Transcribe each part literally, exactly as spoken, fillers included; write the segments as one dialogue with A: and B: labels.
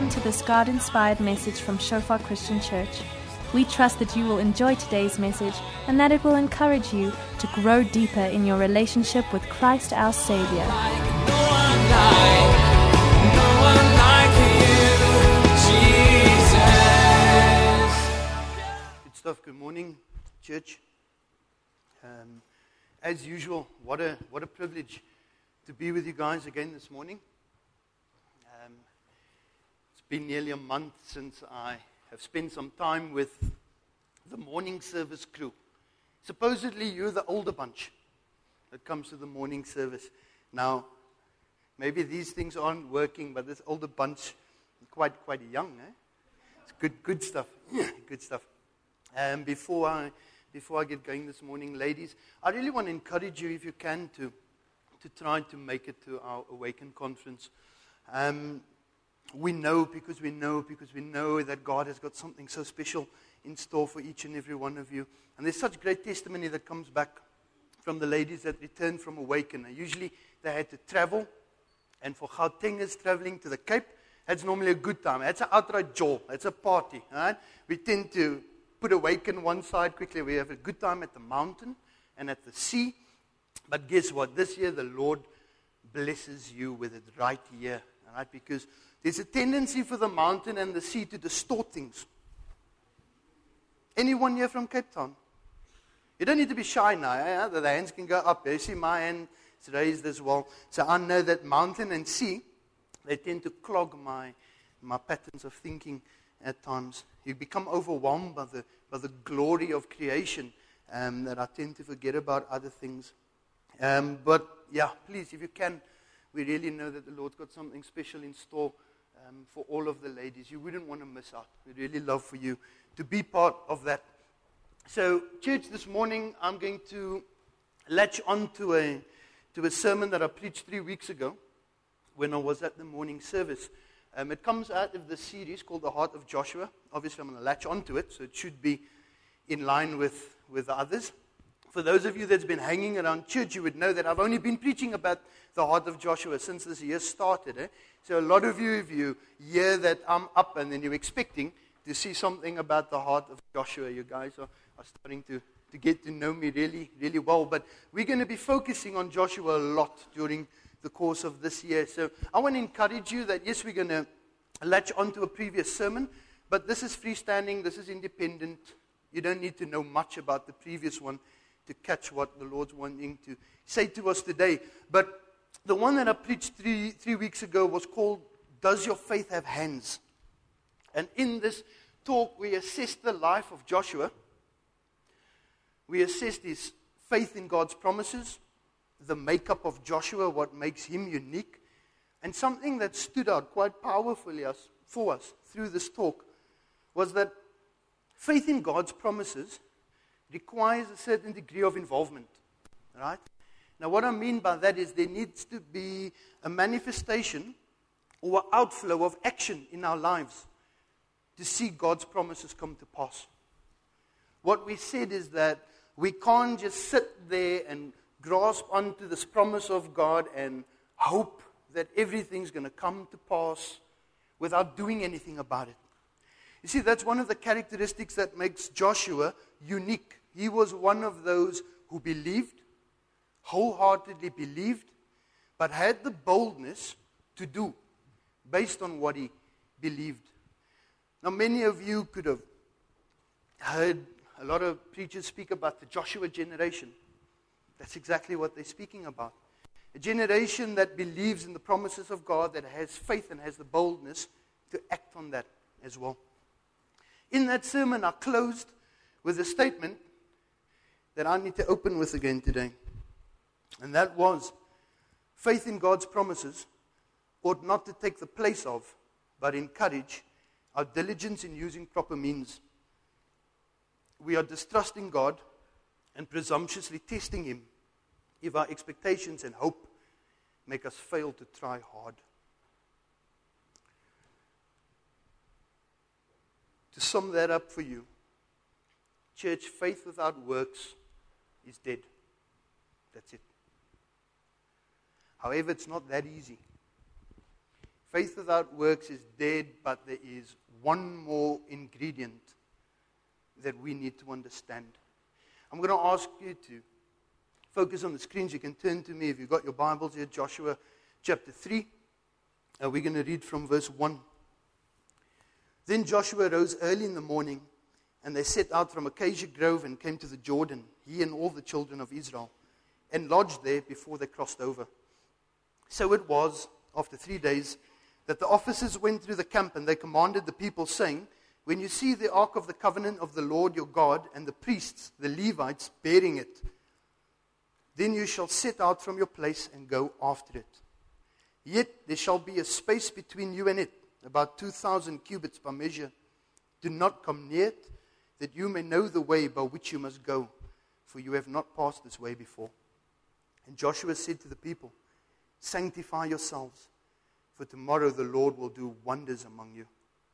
A: Welcome to this God-inspired message from Shofar Christian Church. We trust that you will enjoy today's message and that it will encourage you to grow deeper in your relationship with Christ our Savior.
B: Good stuff. Good morning, church. Um, as usual, what a what a privilege to be with you guys again this morning. Um, it's been nearly a month since I have spent some time with the morning service crew. Supposedly, you're the older bunch that comes to the morning service. Now, maybe these things aren't working, but this older bunch is quite quite young. Eh? It's good good stuff. Good stuff. Um, before I before I get going this morning, ladies, I really want to encourage you, if you can, to to try to make it to our Awaken conference. Um, we know because we know because we know that God has got something so special in store for each and every one of you. And there's such great testimony that comes back from the ladies that returned from Awaken. Usually they had to travel, and for Gautengers traveling to the Cape, that's normally a good time. That's an outright joy. That's a party. Right? We tend to put Awaken one side quickly. We have a good time at the mountain and at the sea. But guess what? This year the Lord blesses you with it right here. Right? Because there's a tendency for the mountain and the sea to distort things. Anyone here from Cape Town? You don't need to be shy now. Eh? The hands can go up. You see my hand is raised as well. So I know that mountain and sea, they tend to clog my my patterns of thinking at times. You become overwhelmed by the by the glory of creation, um, that I tend to forget about other things. Um, but yeah, please, if you can, we really know that the Lord's got something special in store um, for all of the ladies. You wouldn't want to miss out. We'd really love for you to be part of that. So, church, this morning I'm going to latch on to a to a sermon that I preached three weeks ago when I was at the morning service. Um, it comes out of the series called The Heart of Joshua. Obviously, I'm going to latch onto it, so it should be in line with, with the others. For those of you that's been hanging around church, you would know that I've only been preaching about the heart of Joshua since this year started. Eh? So a lot of you, if you hear that I'm up and then you're expecting to see something about the heart of Joshua, you guys are, are starting to, to get to know me really, really well. But we're going to be focusing on Joshua a lot during the course of this year. So I want to encourage you that, yes, we're going to latch onto a previous sermon, but this is freestanding, this is independent. You don't need to know much about the previous one to catch what the Lord's wanting to say to us today. But the one that I preached three, three weeks ago was called, Does Your Faith Have Hands? And in this talk, we assessed the life of Joshua. We assessed his faith in God's promises, the makeup of Joshua, what makes him unique. And something that stood out quite powerfully us, for us through this talk was that faith in God's promises requires a certain degree of involvement, right? Now, what I mean by that is there needs to be a manifestation or outflow of action in our lives to see God's promises come to pass. What we said is that we can't just sit there and grasp onto this promise of God and hope that everything's going to come to pass without doing anything about it. You see, that's one of the characteristics that makes Joshua unique. He was one of those who believed, wholeheartedly believed, but had the boldness to do based on what he believed. Now, many of you could have heard a lot of preachers speak about the Joshua generation. That's exactly what they're speaking about. A generation that believes in the promises of God, that has faith and has the boldness to act on that as well. In that sermon, I closed with a statement that I need to open with again today. And that was, faith in God's promises ought not to take the place of, but encourage our diligence in using proper means. We are distrusting God and presumptuously testing Him if our expectations and hope make us fail to try hard. To sum that up for you, church, faith without works is dead. That's it. However, it's not that easy. Faith without works is dead, but there is one more ingredient that we need to understand. I'm going to ask you to focus on the screens. You can turn to me if you've got your Bibles here, Joshua chapter three. Uh, we're going to read from verse one. Then Joshua rose early in the morning, and they set out from Acacia Grove and came to the Jordan, he and all the children of Israel, and lodged there before they crossed over. So it was, after three days, that the officers went through the camp, and they commanded the people, saying, when you see the ark of the covenant of the Lord your God, and the priests, the Levites, bearing it, then you shall set out from your place and go after it. Yet there shall be a space between you and it, about two thousand cubits by measure. Do not come near it, that you may know the way by which you must go, for you have not passed this way before. And Joshua said to the people, sanctify yourselves, for tomorrow the Lord will do wonders among you.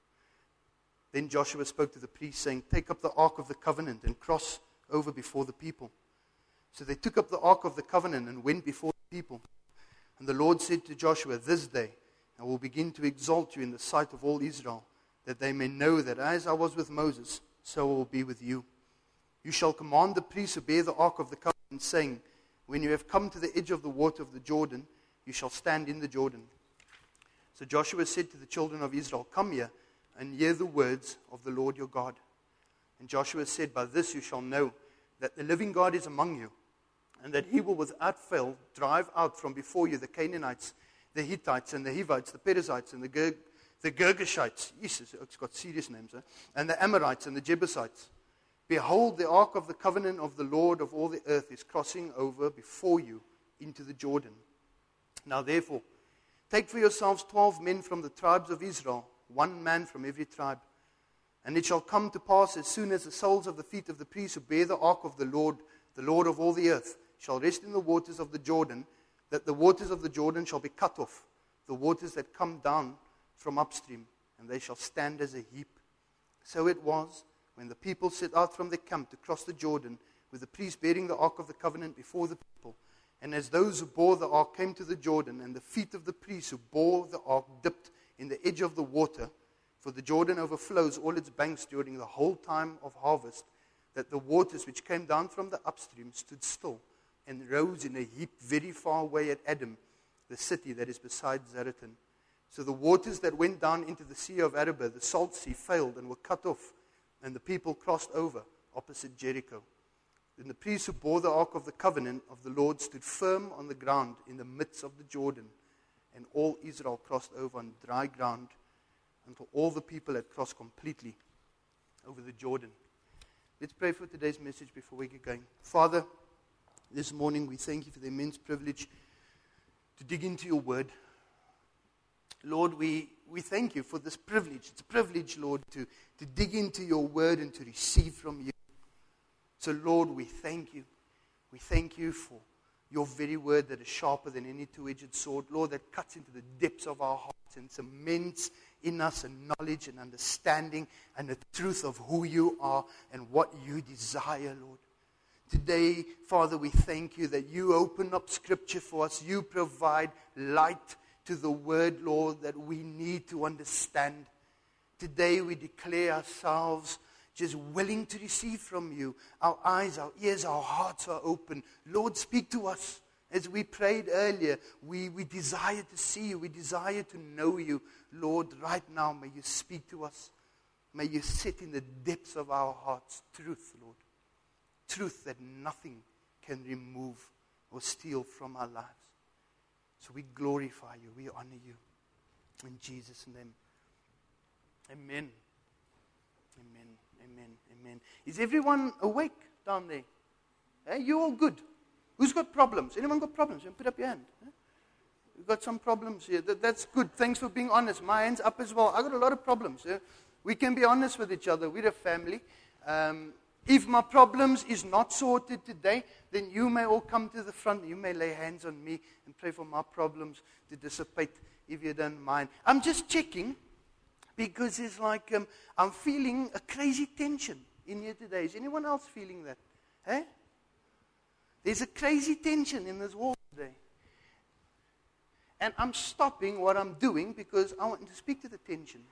B: Then Joshua spoke to the priests, saying, take up the ark of the covenant and cross over before the people. So they took up the ark of the covenant and went before the people. And the Lord said to Joshua, this day I will begin to exalt you in the sight of all Israel, that they may know that as I was with Moses, so I will be with you. You shall command the priests who bear the ark of the covenant, saying, when you have come to the edge of the water of the Jordan, you shall stand in the Jordan. So Joshua said to the children of Israel, come here and hear the words of the Lord your God. And Joshua said, by this you shall know that the living God is among you, and that he will without fail drive out from before you the Canaanites, the Hittites, and the Hivites, the Perizzites, and the, Ger- the Girgashites. Jesus, it's got serious names, eh? And the Amorites and the Jebusites. Behold, the ark of the covenant of the Lord of all the earth is crossing over before you into the Jordan. Now therefore, take for yourselves twelve men from the tribes of Israel, one man from every tribe. And it shall come to pass as soon as the soles of the feet of the priests who bear the ark of the Lord, the Lord of all the earth, shall rest in the waters of the Jordan, that the waters of the Jordan shall be cut off, the waters that come down from upstream, and they shall stand as a heap. So it was, when the people set out from their camp to cross the Jordan, with the priests bearing the ark of the covenant before the people, and as those who bore the ark came to the Jordan, and the feet of the priests who bore the ark dipped in the edge of the water, for the Jordan overflows all its banks during the whole time of harvest, that the waters which came down from the upstream stood still, and rose in a heap very far away at Adam, the city that is beside Zaretan. So the waters that went down into the sea of Arabah, the salt sea, failed and were cut off, and the people crossed over opposite Jericho. Then the priests who bore the ark of the covenant of the Lord stood firm on the ground in the midst of the Jordan, and all Israel crossed over on dry ground until all the people had crossed completely over the Jordan. Let's pray for today's message before we get going. Father, this morning we thank you for the immense privilege to dig into your word. Lord, we, we thank you for this privilege. It's a privilege, Lord, to, to dig into your word and to receive from you. So, Lord, we thank you. We thank you for your very word that is sharper than any two-edged sword, Lord, that cuts into the depths of our hearts and cements in us a knowledge and understanding and the truth of who you are and what you desire, Lord. Today, Father, we thank you that you open up Scripture for us. You provide light to the word, Lord, that we need to understand. Today, we declare ourselves just willing to receive from you. Our eyes, our ears, our hearts are open. Lord, speak to us. As we prayed earlier, we, we desire to see you. We desire to know you. Lord, right now, may you speak to us. May you sit in the depths of our hearts. Truth, Lord. Truth that nothing can remove or steal from our lives. So we glorify you. We honor you. In Jesus' name. Amen. Amen. Amen. Amen. Is everyone awake down there? Hey, you all good? Who's got problems? Anyone got problems? You put up your hand. We've got some problems here. That, that's good. Thanks for being honest. My hand's up as well. I've got a lot of problems. Yeah? We can be honest with each other. We're a family. Um, if my problems is not sorted today, then you may all come to the front. You may lay hands on me and pray for my problems to dissipate if you don't mind. I'm just checking because it's like um, I'm feeling a crazy tension in here today. Is anyone else feeling that? Hey? There's a crazy tension in this wall today. And I'm stopping what I'm doing because I want to speak to the tension.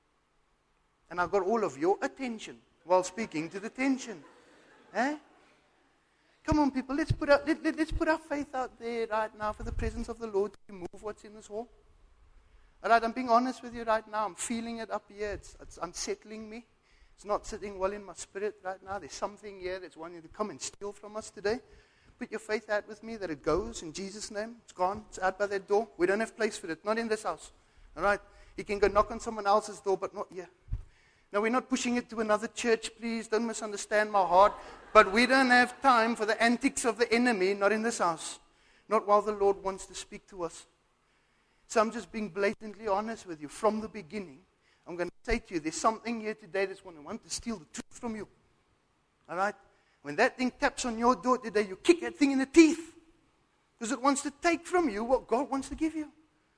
B: And I've got all of your attention while speaking to the tension. Eh? Come on, people, let's put, our, let, let, let's put our faith out there right now for the presence of the Lord to move what's in this hall. All right, I'm being honest with you right now. I'm feeling it up here. It's, it's unsettling me. It's not sitting well in my spirit right now. There's something here that's wanting to come and steal from us today. Put your faith out with me that it goes in Jesus' name. It's gone. It's out by that door. We don't have place for it. Not in this house. All right? You can go knock on someone else's door, but not here. Now, we're not pushing it to another church, please. Don't misunderstand my heart. But we don't have time for the antics of the enemy, not in this house. Not while the Lord wants to speak to us. So I'm just being blatantly honest with you. From the beginning, I'm going to say to you, there's something here today that's going to want to steal the truth from you. All right? When that thing taps on your door today, you kick that thing in the teeth. Because it wants to take from you what God wants to give you.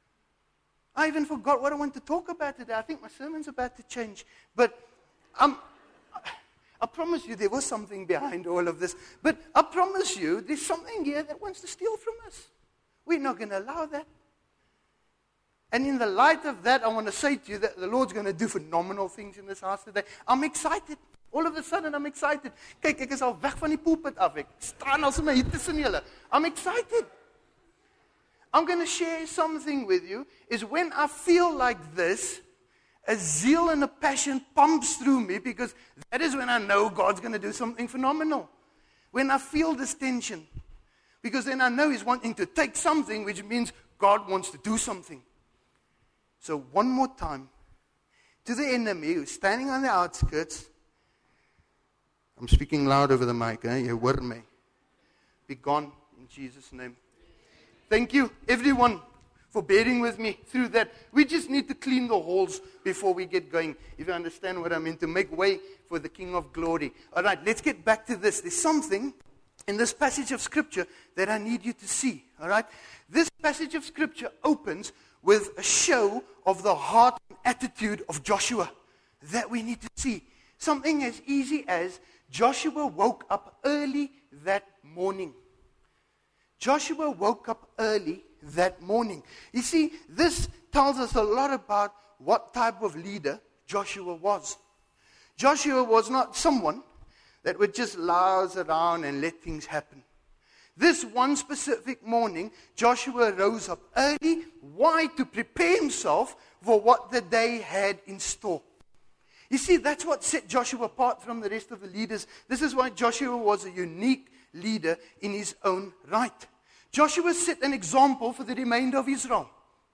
B: I even forgot what I want to talk about today. I think my sermon's about to change. But um, I promise you there was something behind all of this. But I promise you there's something here that wants to steal from us. We're not going to allow that. And in the light of that, I want to say to you that the Lord's going to do phenomenal things in this house today. I'm excited. All of a sudden, I'm excited. Kyk, ek is al weg van die pulpit af. Ek staan al sommer hier tussen julle. I'm excited. I'm going to share something with you. Is when I feel like this, a zeal and a passion pumps through me, because that is when I know God's going to do something phenomenal. When I feel this tension. Because then I know He's wanting to take something, which means God wants to do something. So one more time, to the enemy who's standing on the outskirts, I'm speaking loud over the mic, eh? You hear me. Be gone in Jesus' name. Thank you, everyone, for bearing with me through that. We just need to clean the halls before we get going, if you understand what I mean, to make way for the King of Glory. All right, let's get back to this. There's something in this passage of Scripture that I need you to see. All right, this passage of Scripture opens with a show of the heart and attitude of Joshua that we need to see. Something as easy as Joshua woke up early that morning. Joshua woke up early that morning. You see, this tells us a lot about what type of leader Joshua was. Joshua was not someone that would just louse around and let things happen. This one specific morning, Joshua rose up early. Why? To prepare himself for what the day had in store. You see, that's what set Joshua apart from the rest of the leaders. This is why Joshua was a unique leader in his own right. Joshua set an example for the remainder of Israel.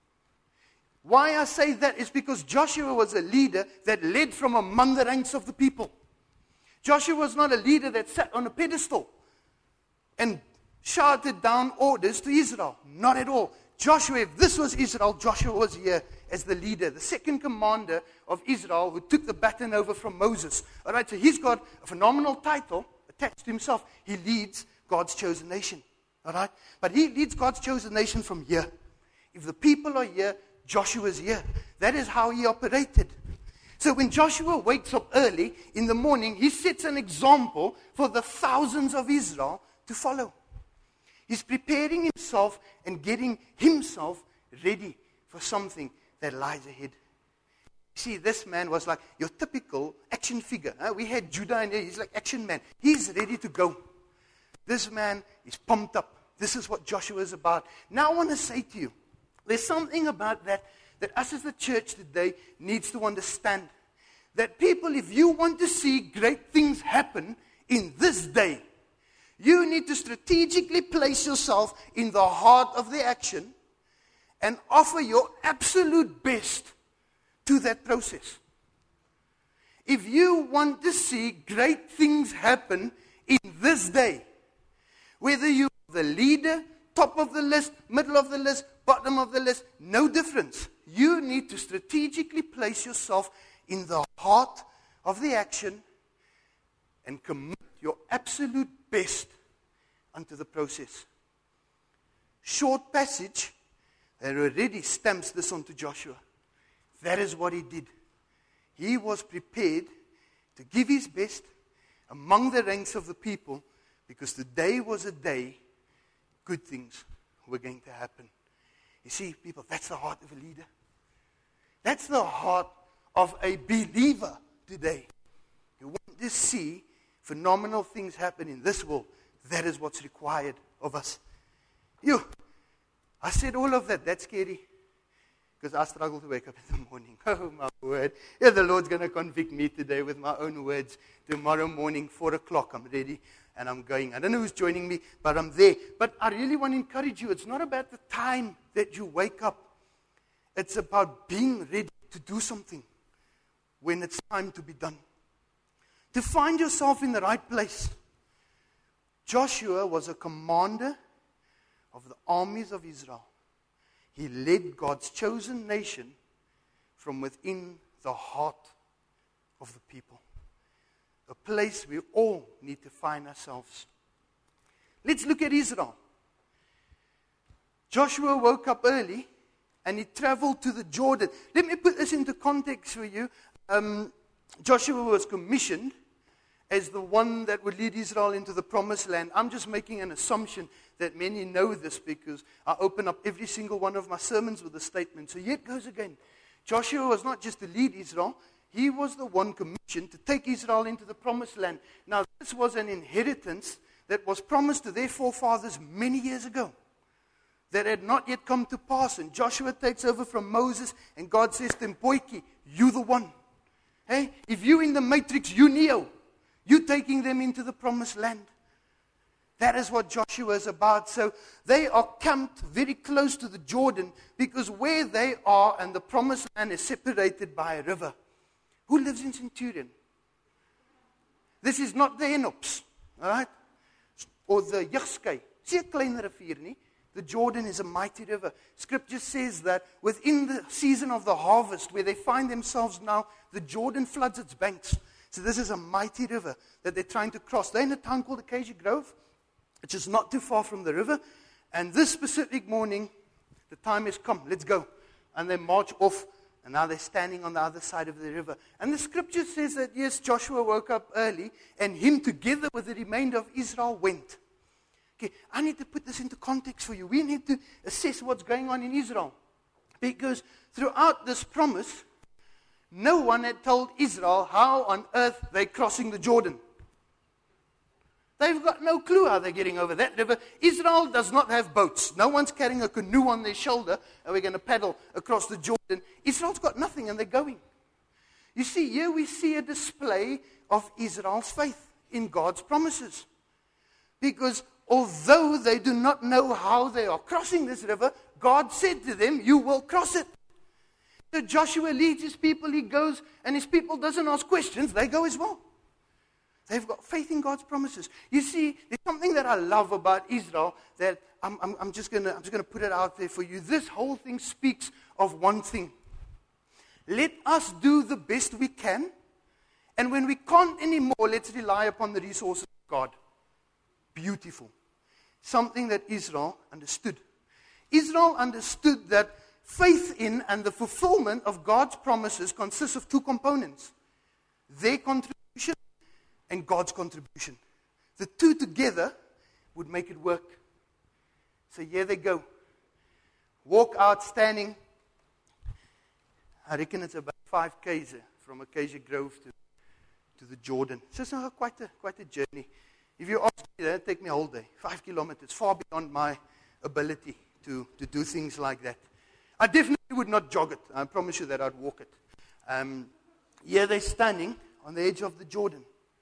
B: Why I say that is because Joshua was a leader that led from among the ranks of the people. Joshua was not a leader that sat on a pedestal and shouted down orders to Israel. Not at all. Joshua, if this was Israel, Joshua was here as the leader, the second commander of Israel who took the baton over from Moses. All right, so he's got a phenomenal title attached to himself. He leads God's chosen nation. All right, but he leads God's chosen nation from here. If the people are here, Joshua's here. That is how he operated. So when Joshua wakes up early in the morning, he sets an example for the thousands of Israel to follow. He's preparing himself and getting himself ready for something that lies ahead. See, this man was like your typical action figure. Huh? We had Judah in there. He's like action man. He's ready to go. This man is pumped up. This is what Joshua is about. Now I want to say to you, there's something about that that us as the church today needs to understand. That people, if you want to see great things happen in this day, you need to strategically place yourself in the heart of the action and offer your absolute best to that process. If you want to see great things happen in this day, whether you're the leader, top of the list, middle of the list, bottom of the list, no difference. You need to strategically place yourself in the heart of the action and commit your absolute best unto the process. Short passage that already stamps this onto Joshua. That is what he did. He was prepared to give his best among the ranks of the people, because today was a day good things were going to happen. You see, people, that's the heart of a leader. That's the heart of a believer today. You want to see phenomenal things happen in this world. That is what's required of us. You, I said all of that. That's scary. Because I struggle to wake up in the morning. Oh, my word. Yeah, the Lord's going to convict me today with my own words. Tomorrow morning, four o'clock, I'm ready and I'm going. I don't know who's joining me, but I'm there. But I really want to encourage you. It's not about the time that you wake up. It's about being ready to do something when it's time to be done. To find yourself in the right place. Joshua was a commander of the armies of Israel. He led God's chosen nation from within the heart of the people. A place we all need to find ourselves. Let's look at Israel. Joshua woke up early and he traveled to the Jordan. Let me put this into context for you. Um, Joshua was commissioned as the one that would lead Israel into the promised land. I'm just making an assumption that many know this because I open up every single one of my sermons with a statement. So here it goes again. Joshua was not just to lead Israel. He was the one commissioned to take Israel into the promised land. Now, this was an inheritance that was promised to their forefathers many years ago that had not yet come to pass. And Joshua takes over from Moses, and God says to him, Boyki, you the one. Hey, if you in the matrix, you Neo. You taking them into the promised land. That is what Joshua is about. So they are camped very close to the Jordan because where they are and the promised land is separated by a river. Who lives in Centurion? This is not the Enops, all right? Or the Jugskei. See a klein rivier nie? The Jordan is a mighty river. Scripture says that within the season of the harvest, where they find themselves now, the Jordan floods its banks. So this is a mighty river that they're trying to cross. They're in a town called Acacia Grove, which is not too far from the river. And this specific morning, the time has come. Let's go. And they march off, and now they're standing on the other side of the river. And the scripture says that, yes, Joshua woke up early, and him together with the remainder of Israel went. Okay, I need to put this into context for you. We need to assess what's going on in Israel. Because throughout this promise, no one had told Israel how on earth they're crossing the Jordan. They've got no clue how they're getting over that river. Israel does not have boats. No one's carrying a canoe on their shoulder and we're going to paddle across the Jordan. Israel's got nothing and they're going. You see, here we see a display of Israel's faith in God's promises. Because although they do not know how they are crossing this river, God said to them, you will cross it. So Joshua leads his people, he goes, and his people doesn't ask questions, they go as well. They've got faith in God's promises. You see, there's something that I love about Israel that I'm, I'm, I'm just going to I'm just going to put it out there for you. This whole thing speaks of one thing. Let us do the best we can, and when we can't anymore, let's rely upon the resources of God. Beautiful. Something that Israel understood. Israel understood that faith in and the fulfillment of God's promises consists of two components. Their contribution and God's contribution. The two together would make it work. So here they go. Walk out standing. I reckon it's about five k's from Acacia Grove to, to the Jordan. So it's not quite a, quite a journey. If you ask me, that'd take me a whole day. Five kilometers, far beyond my ability to, to do things like that. I definitely would not jog it. I promise you that I'd walk it. Um, here they're standing on the edge of the Jordan.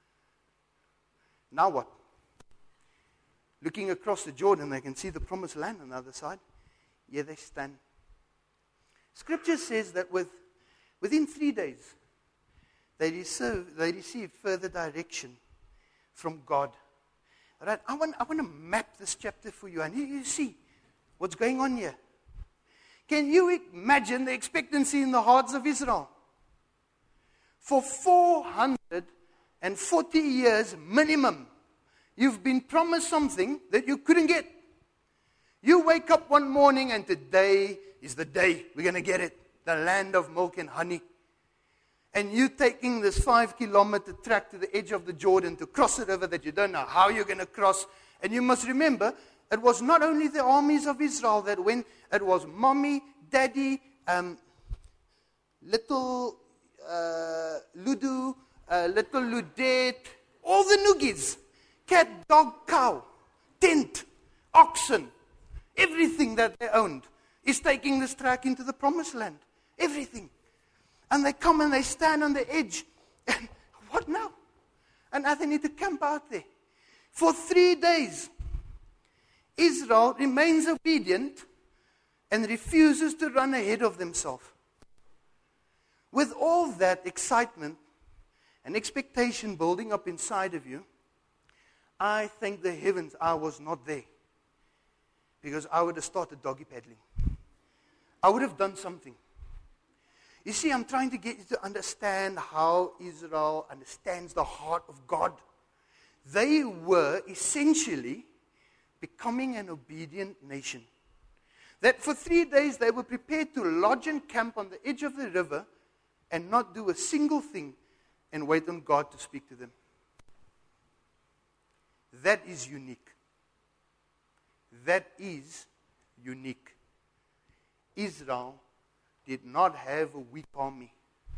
B: Now what? Looking across the Jordan, they can see the promised land on the other side. Here they stand. Scripture says that with, within three days, they received, they received further direction from God. All right, I want, I want to map this chapter for you. And you, you see what's going on here. Can you imagine the expectancy in the hearts of Israel? For four hundred forty years minimum, you've been promised something that you couldn't get. You wake up one morning and today is the day we're going to get it. The land of milk and honey. And you taking this five kilometer track to the edge of the Jordan to cross a river that you don't know how you're going to cross. And you must remember, It was not only the armies of Israel that went, it was mommy, daddy, um, little uh, Ludu, uh, little Ludette, all the noogies, cat, dog, cow, tent, oxen, everything that they owned is taking this track into the promised land. Everything. And they come and they stand on the edge. And what now? And now they need to camp out there. For three days, Israel remains obedient and refuses to run ahead of themselves. With all that excitement and expectation building up inside of you, I thank the heavens I was not there. Because I would have started doggy paddling. I would have done something. You see, I'm trying to get you to understand how Israel understands the heart of God. They were essentially becoming an obedient nation. That for three days they were prepared to lodge and camp on the edge of the river and not do a single thing and wait on God to speak to them. That is unique. That is unique. Israel did not have a weak army.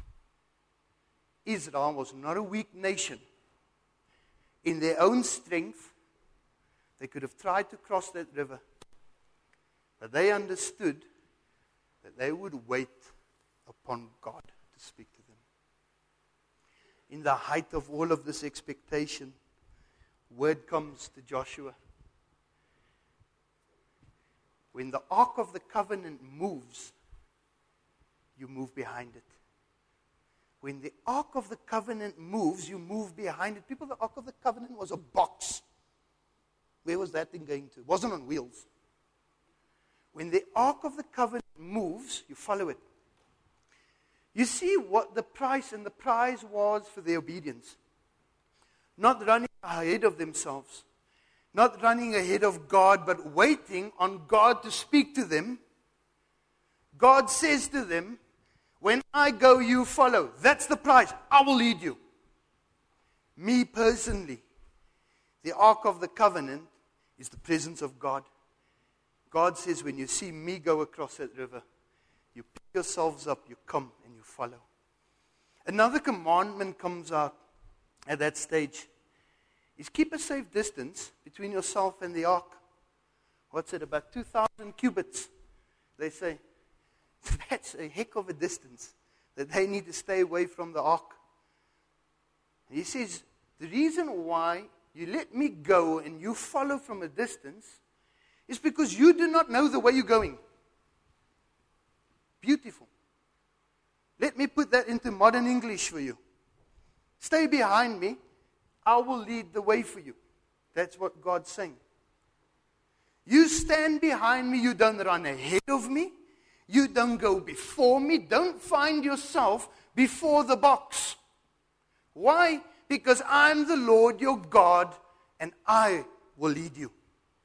B: Israel was not a weak nation. In their own strength, they could have tried to cross that river. But they understood that they would wait upon God to speak to them. In the height of all of this expectation, word comes to Joshua. When the Ark of the Covenant moves, you move behind it. When the Ark of the Covenant moves, you move behind it. People, the Ark of the Covenant was a box. Where was that thing going to? It wasn't on wheels. When the Ark of the Covenant moves, you follow it. You see what the price and the prize was for their obedience. Not running ahead of themselves. Not running ahead of God, but waiting on God to speak to them. God says to them, when I go, you follow. That's the price. I will lead you. Me personally, the Ark of the Covenant is the presence of God. God says, when you see me go across that river, you pick yourselves up, you come and you follow. Another commandment comes out at that stage. Is keep a safe distance between yourself and the ark. What's it, about two thousand cubits? They say, that's a heck of a distance that they need to stay away from the ark. And he says, the reason why you let me go and you follow from a distance is because you do not know the way you're going. Beautiful. Let me put that into modern English for you. Stay behind me. I will lead the way for you. That's what God's saying. You stand behind me. You don't run ahead of me. You don't go before me. Don't find yourself before the box. Why? Because I'm the Lord your God and I will lead you.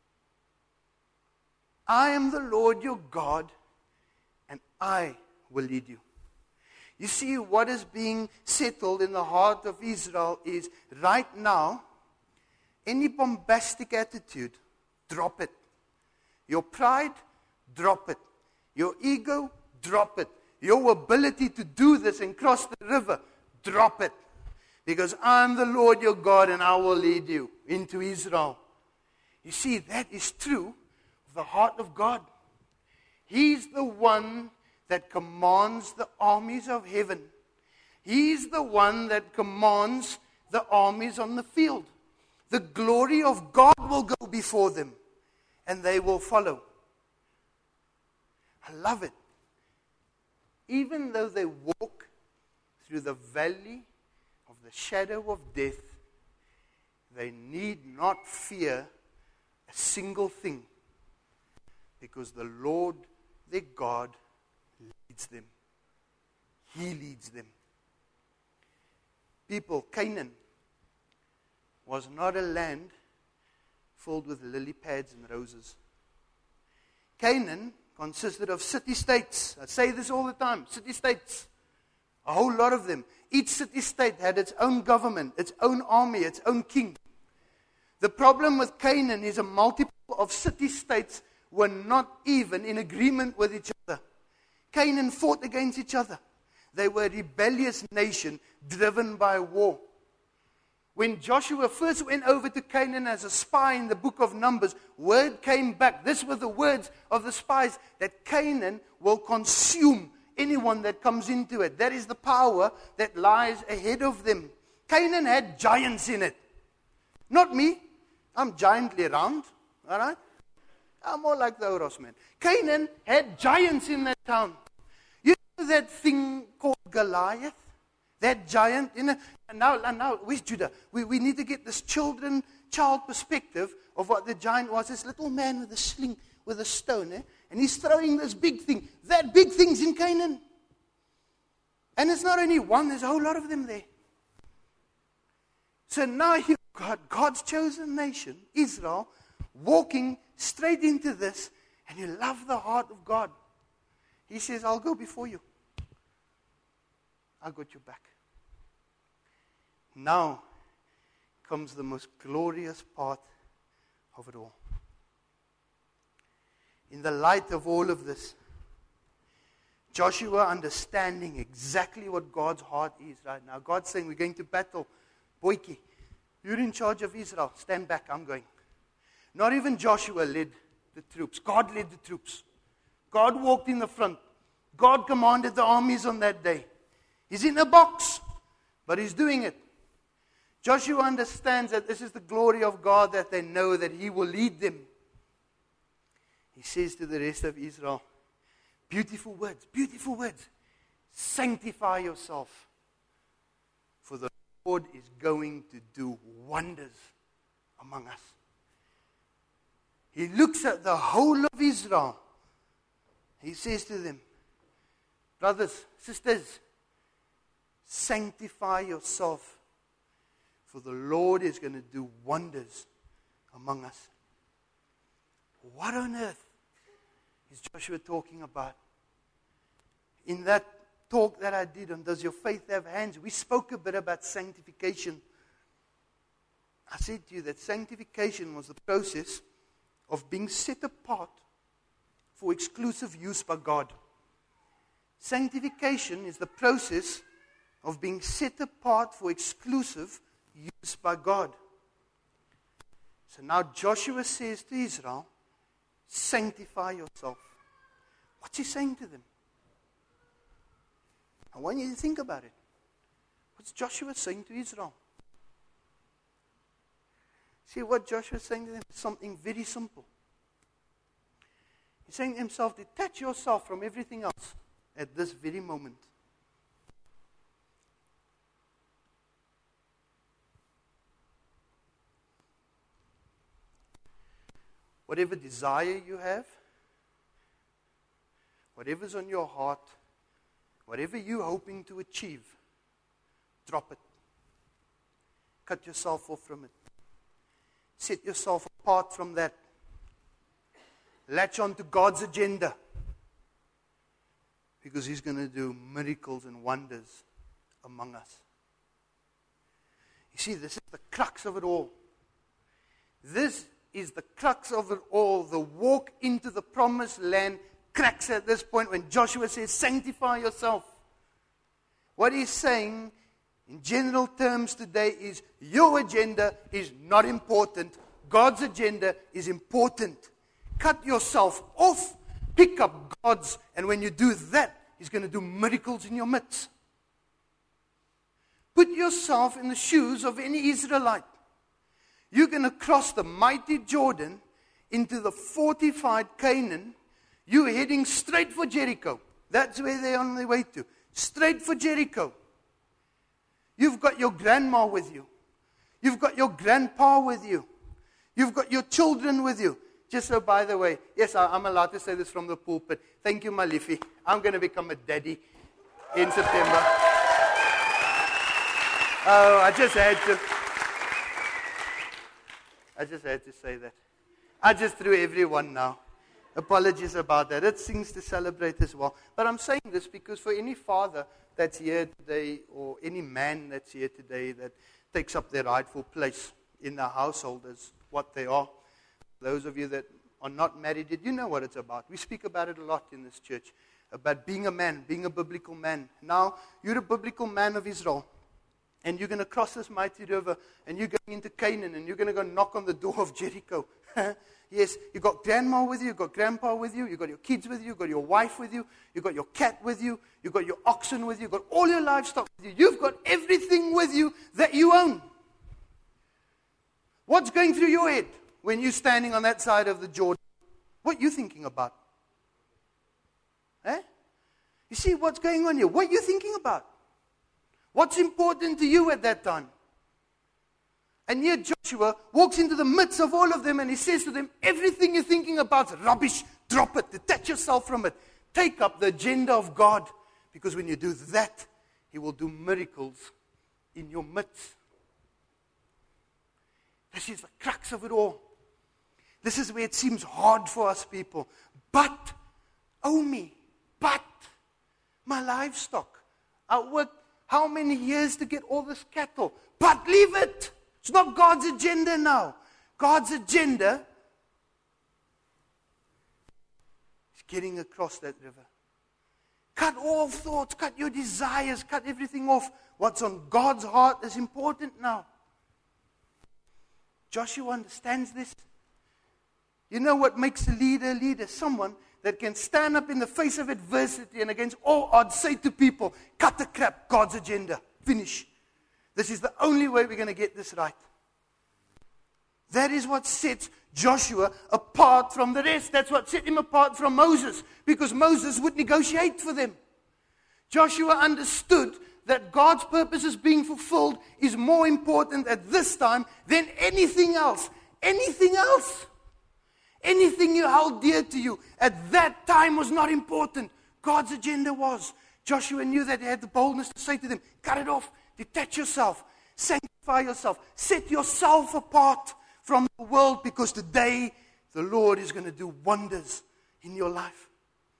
B: I am the Lord your God and I will lead you. You see, what is being settled in the heart of Israel is right now, any bombastic attitude, drop it. Your pride, drop it. Your ego, drop it. Your ability to do this and cross the river, drop it. Because I'm the Lord your God and I will lead you into Israel. You see, that is true of the heart of God. He's the one that commands the armies of heaven. He's the one that commands the armies on the field. The glory of God will go before them, and they will follow. I love it. Even though they walk through the valley of the shadow of death, they need not fear a single thing, because the Lord, their God, leads them. He leads them. People, Canaan was not a land filled with lily pads and roses. Canaan consisted of city-states. I say this all the time, city-states. A whole lot of them. Each city-state had its own government, its own army, its own king. The problem with Canaan is a multiple of city-states were not even in agreement with each other. Canaan fought against each other. They were a rebellious nation driven by war. When Joshua first went over to Canaan as a spy in the book of Numbers, word came back. This were the words of the spies, that Canaan will consume anyone that comes into it. That is the power that lies ahead of them. Canaan had giants in it. Not me. I'm giantly round. All right? I'm more like the Oros man. Canaan had giants in that town. You know that thing called Goliath? That giant, you know, and now, and now, where's Judah? We, we need to get this children, child perspective of what the giant was. This little man with a sling, with a stone, eh? And he's throwing this big thing. That big thing's in Canaan. And it's not only one, there's a whole lot of them there. So now you've got God's chosen nation, Israel, walking straight into this, and you love the heart of God. He says, I'll go before you. I got your back. Now comes the most glorious part of it all. In the light of all of this, Joshua understanding exactly what God's heart is right now. God's saying, we're going to battle. Boyki, you're in charge of Israel. Stand back, I'm going. Not even Joshua led the troops. God led the troops. God walked in the front. God commanded the armies on that day. He's in a box, but he's doing it. Joshua understands that this is the glory of God, that they know that he will lead them. He says to the rest of Israel, beautiful words, beautiful words. Sanctify yourself, for the Lord is going to do wonders among us. He looks at the whole of Israel. He says to them, brothers, sisters, sanctify yourself, for the Lord is going to do wonders among us. What on earth is Joshua talking about? In that talk that I did on Does Your Faith Have Hands, we spoke a bit about sanctification. I said to you that sanctification was the process of being set apart for exclusive use by God. Sanctification is the process of being set apart for exclusive use by God. So now Joshua says to Israel, sanctify yourself. What's he saying to them? I want you to think about it. What's Joshua saying to Israel? See what Joshua is saying to them? Something very simple. He's saying to himself, detach yourself from everything else at this very moment. Whatever desire you have, whatever's on your heart, whatever you're hoping to achieve, drop it. Cut yourself off from it. Set yourself apart from that. Latch on to God's agenda. Because He's going to do miracles and wonders among us. You see, this is the crux of it all. This is the crux of it all. The walk into the promised land cracks at this point when Joshua says, sanctify yourself. What he's saying in general terms today is, your agenda is not important. God's agenda is important. Cut yourself off. Pick up God's. And when you do that, He's going to do miracles in your midst. Put yourself in the shoes of any Israelite. You're going to cross the mighty Jordan into the fortified Canaan. You're heading straight for Jericho. That's where they're on their way to. Straight for Jericho. You've got your grandma with you. You've got your grandpa with you. You've got your children with you. Just so, by the way, yes, I'm allowed to say this from the pulpit. Thank you, Malifi. I'm going to become a daddy in September. Oh, I just had to. I just had to say that. I just threw everyone now. Apologies about that. It's things to celebrate as well. But I'm saying this because for any father that's here today, or any man that's here today that takes up their rightful place in the household as what they are. Those of you that are not married, you know what it's about. We speak about it a lot in this church, about being a man, being a biblical man. Now, you're a biblical man of Israel, and you're going to cross this mighty river, and you're going into Canaan, and you're going to go knock on the door of Jericho. Yes, you've got grandma with you, you've got grandpa with you, you've got your kids with you, you've got your wife with you, you've got your cat with you, you've got your oxen with you, you've got all your livestock with you. You've got everything with you that you own. What's going through your head when you're standing on that side of the Jordan? What are you thinking about? Eh? You see what's going on here? What are you thinking about? What's important to you at that time? And here Joshua walks into the midst of all of them and he says to them, everything you're thinking about is rubbish. Drop it. Detach yourself from it. Take up the agenda of God. Because when you do that, He will do miracles in your midst. This is the crux of it all. This is where it seems hard for us people. But, oh me, but my livestock. I worked how many years to get all this cattle? But leave it. It's not God's agenda now. God's agenda is getting across that river. Cut all thoughts, cut your desires, cut everything off. What's on God's heart is important now. Joshua understands this. You know what makes a leader a leader? Someone that can stand up in the face of adversity and against all odds say to people, cut the crap, God's agenda, finish. This is the only way we're going to get this right. That is what sets Joshua apart from the rest. That's what set him apart from Moses, because Moses would negotiate for them. Joshua understood that God's purposes being fulfilled is more important at this time than anything else. Anything else. Anything you held dear to you at that time was not important. God's agenda was. Joshua knew that he had the boldness to say to them, cut it off, detach yourself, sanctify yourself, set yourself apart from the world, because today the Lord is going to do wonders in your life.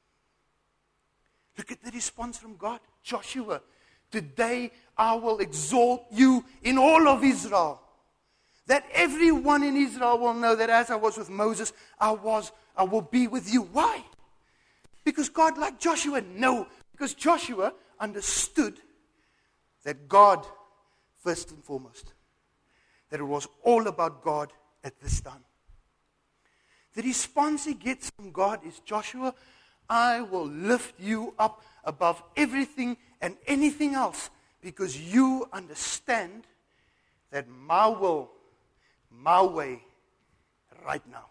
B: Look at the response from God. Joshua, today I will exalt you in all of Israel. That everyone in Israel will know that as I was with Moses, I was, I will be with you. Why? Because God liked Joshua? No. Because Joshua understood that God, first and foremost, that it was all about God at this time. The response he gets from God is, Joshua, I will lift you up above everything and anything else, because you understand that my will, my way, right now.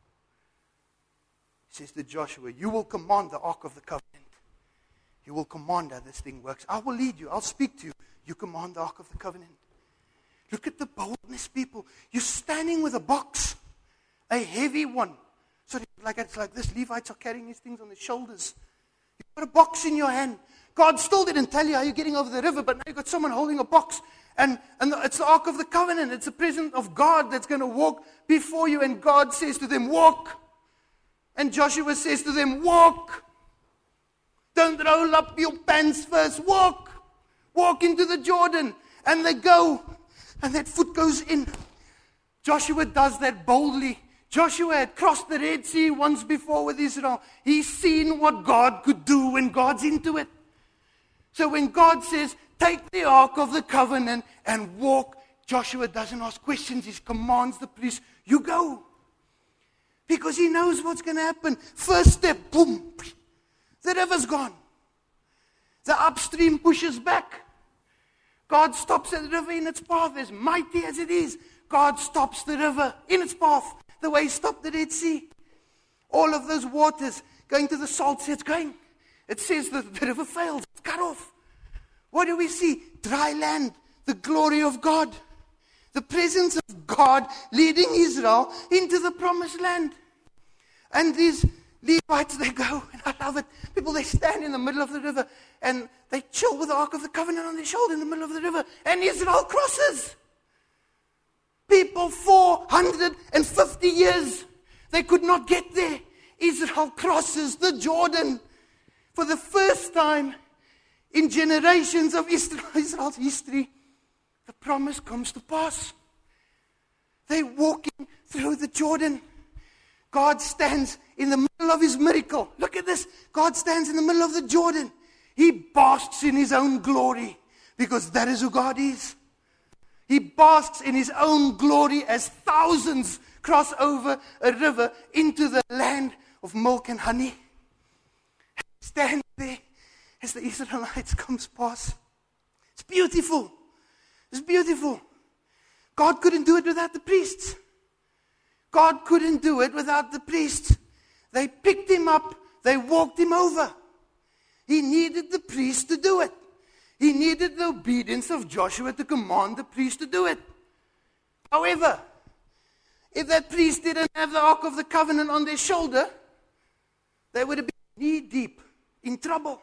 B: He says to Joshua, you will command the Ark of the Covenant. You will command how this thing works. I will lead you. I'll speak to you. You command the Ark of the Covenant. Look at the boldness, people. You're standing with a box, a heavy one. So like it's like this. Levites are carrying these things on their shoulders. You've got a box in your hand. God still didn't tell you how you're getting over the river, but now you've got someone holding a box. And, and it's the Ark of the Covenant. It's the presence of God that's going to walk before you. And God says to them, walk. And Joshua says to them, walk. Don't roll up your pants first. Walk. Walk into the Jordan. And they go. And that foot goes in. Joshua does that boldly. Joshua had crossed the Red Sea once before with Israel. He's seen what God could do when God's into it. So when God says, take the Ark of the Covenant and walk, Joshua doesn't ask questions. He commands the priests, you go. Because he knows what's going to happen. First step, boom. The river's gone. The upstream pushes back. God stops the river in its path. As mighty as it is, God stops the river in its path. The way he stopped the Red Sea. All of those waters going to the salt sea, it's going. It says that the river fails. It's cut off. What do we see? Dry land. The glory of God. The presence of God leading Israel into the promised land. And these Levites, they go, and I love it. People, they stand in the middle of the river and they chill with the Ark of the Covenant on their shoulder in the middle of the river. And Israel crosses. People, four hundred fifty years, they could not get there. Israel crosses the Jordan. For the first time in generations of Israel's history, the promise comes to pass. They're walking through the Jordan. God stands in the middle of his miracle. Look at this. God stands in the middle of the Jordan. He basks in his own glory because that is who God is. He basks in his own glory as thousands cross over a river into the land of milk and honey. He stands there as the Israelites comes past. It's beautiful. It's beautiful. God couldn't do it without the priests. God couldn't do it without the priests. They picked him up. They walked him over. He needed the priest to do it. He needed the obedience of Joshua to command the priest to do it. However, if that priest didn't have the Ark of the Covenant on their shoulder, they would have been knee-deep in trouble.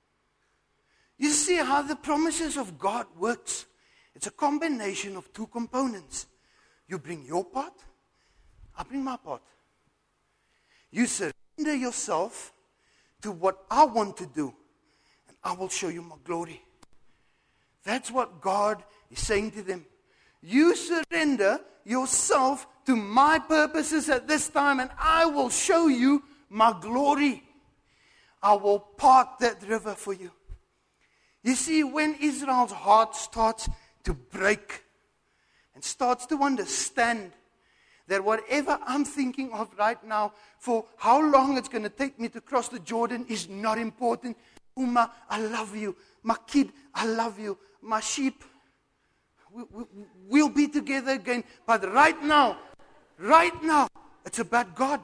B: You see how the promises of God works. It's a combination of two components. You bring your part, I bring my part. You surrender yourself to what I want to do, and I will show you my glory. That's what God is saying to them. You surrender yourself to my purposes at this time, and I will show you my glory. I will part that river for you. You see, when Israel's heart starts to break and starts to understand that whatever I'm thinking of right now, for how long it's going to take me to cross the Jordan is not important. Uma, I love you. My kid, I love you. My sheep, we, we, we'll be together again. But right now, right now, it's about God.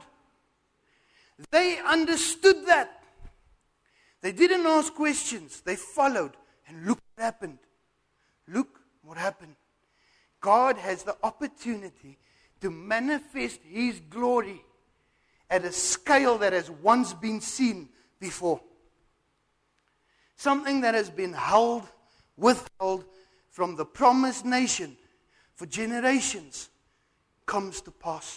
B: They understood that. They didn't ask questions. They followed. And look what happened. Look what happened. God has the opportunity to manifest his glory at a scale that has once been seen before. Something that has been held, withheld from the promised nation for generations comes to pass.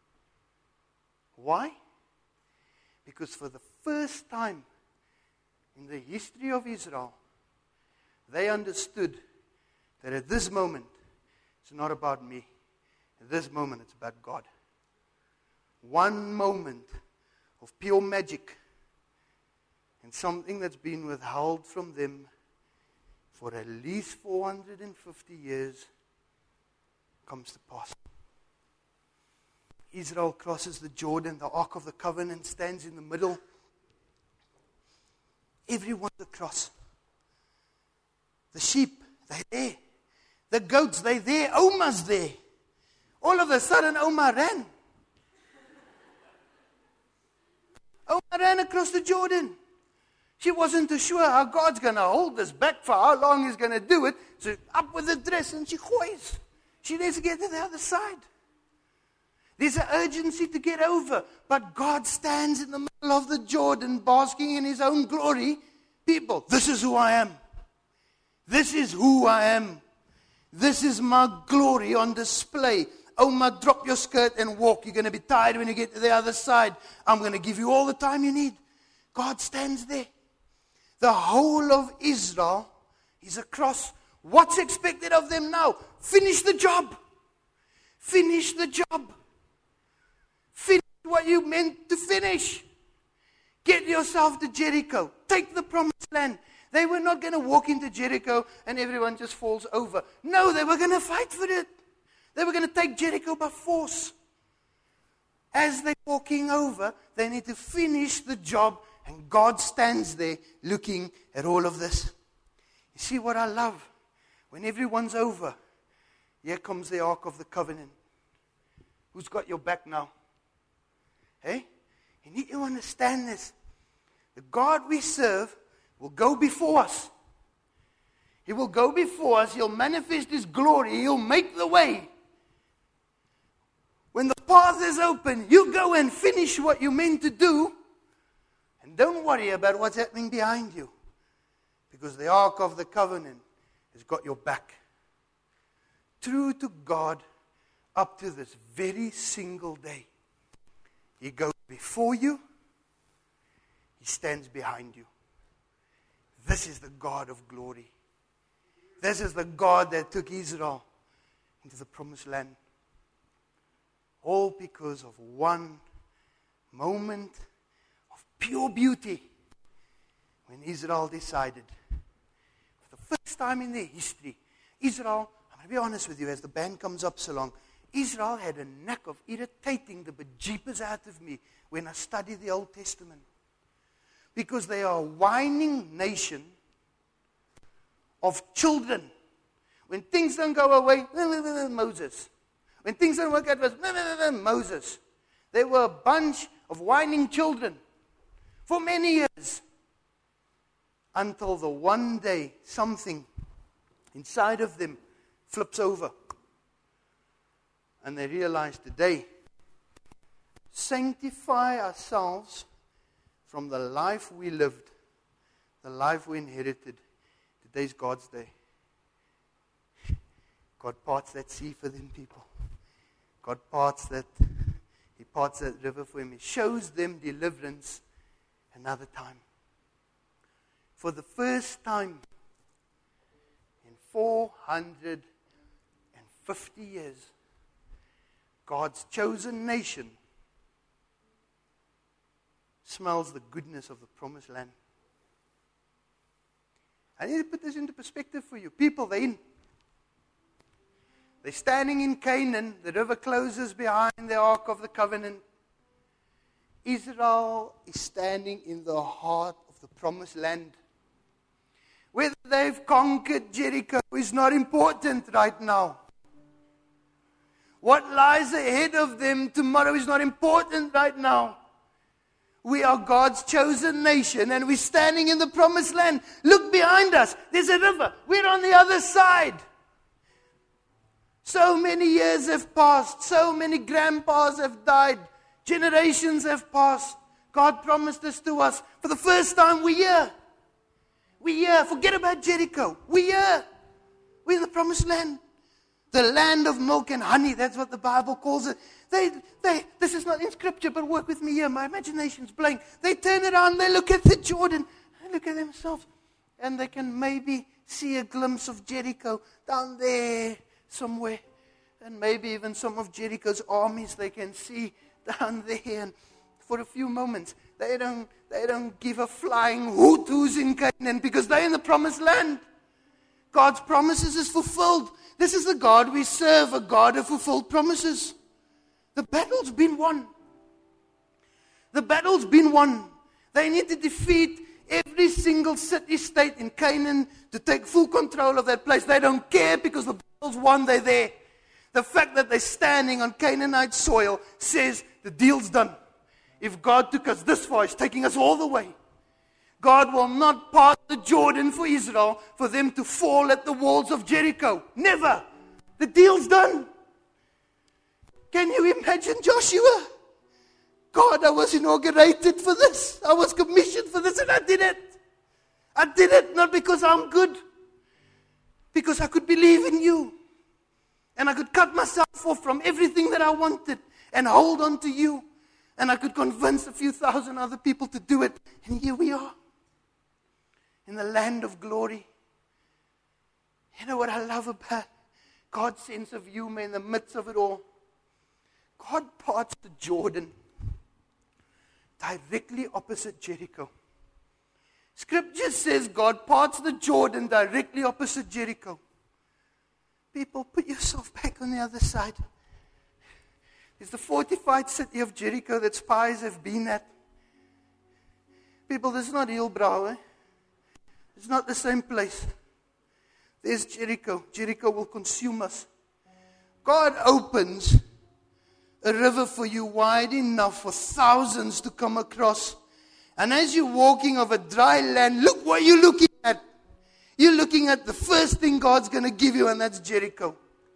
B: Why? Because for the first time in the history of Israel, they understood that at this moment, it's not about me. At this moment, it's about God. One moment of pure magic and something that's been withheld from them for at least four hundred fifty years comes to pass. Israel crosses the Jordan. The Ark of the Covenant stands in the middle. Everyone's across. The sheep, they're there. The goats, they're there. Oma's there. All of a sudden, Oma ran. Oma ran across the Jordan. She wasn't too sure how God's going to hold this back for how long he's going to do it. So up with the dress and she hoys. She needs to get to the other side. There's an urgency to get over. But God stands in the middle of the Jordan basking in his own glory. People, this is who I am. This is who I am. This is my glory on display. Oma, drop your skirt and walk. You're going to be tired when you get to the other side. I'm going to give you all the time you need. God stands there. The whole of Israel is across. What's expected of them now? Finish the job. Finish the job. Finish what you meant to finish. Get yourself to Jericho. Take the promised land. They were not going to walk into Jericho and everyone just falls over. No, they were going to fight for it. They were going to take Jericho by force. As they're walking over, they need to finish the job, and God stands there looking at all of this. You see what I love? When everyone's over, here comes the Ark of the Covenant. Who's got your back now? Hey? You need to understand this. The God we serve will go before us. He will go before us. He'll manifest his glory. He'll make the way. When the path is open, you go and finish what you meant to do. And don't worry about what's happening behind you. Because the Ark of the Covenant has got your back. True to God up to this very single day. He goes before you. He stands behind you. This is the God of glory. This is the God that took Israel into the promised land. All because of one moment of pure beauty when Israel decided, for the first time in their history, Israel, I'm going to be honest with you as the band comes up so long, Israel had a knack of irritating the bejeepers out of me when I study the Old Testament. Because they are a whining nation of children. When things don't go away, Moses. When things don't work out, Moses. They were a bunch of whining children for many years. Until the one day something inside of them flips over. And they realize today, sanctify ourselves from the life we lived, the life we inherited. Today's God's day. God parts that sea for them people. God parts that, He parts that river for them. He shows them deliverance another time. For the first time in four hundred fifty years, God's chosen nation smells the goodness of the promised land. I need to put this into perspective for you. People, they're in. They're standing in Canaan. The river closes behind the Ark of the Covenant. Israel is standing in the heart of the promised land. Whether they've conquered Jericho is not important right now. What lies ahead of them tomorrow is not important right now. We are God's chosen nation and we're standing in the promised land. Look behind us. There's a river. We're on the other side. So many years have passed. So many grandpas have died. Generations have passed. God promised this to us. For the first time, we're here. We're here. Forget about Jericho. We're here. We're in the promised land. The land of milk and honey. That's what the Bible calls it. They, they, this is not in Scripture, but work with me here. My imagination's blank. They turn around, they look at the Jordan, they look at themselves, and they can maybe see a glimpse of Jericho down there somewhere. And maybe even some of Jericho's armies they can see down there. And for a few moments, they don't, they don't give a flying hoot who's in Canaan because they're in the promised land. God's promises is fulfilled. This is the God we serve, a God of fulfilled promises. The battle's been won. The battle's been won. They need to defeat every single city-state in Canaan to take full control of that place. They don't care because the battle's won, they're there. The fact that they're standing on Canaanite soil says the deal's done. If God took us this far, He's taking us all the way. God will not part the Jordan for Israel for them to fall at the walls of Jericho. Never. The deal's done. Can you imagine Joshua? God, I was inaugurated for this. I was commissioned for this and I did it. I did it not because I'm good. Because I could believe in you. And I could cut myself off from everything that I wanted and hold on to you. And I could convince a few thousand other people to do it. And here we are. In the land of glory. You know what I love about God's sense of humor in the midst of it all? God parts the Jordan directly opposite Jericho. Scripture says God parts the Jordan directly opposite Jericho. People, put yourself back on the other side. There's the fortified city of Jericho that spies have been at. People, this is not Hillbrow, eh? It's not the same place. There's Jericho. Jericho will consume us. God opens a river for you wide enough for thousands to come across. And as you're walking over dry land, look what you're looking at. You're looking at the first thing God's going to give you, and that's Jericho.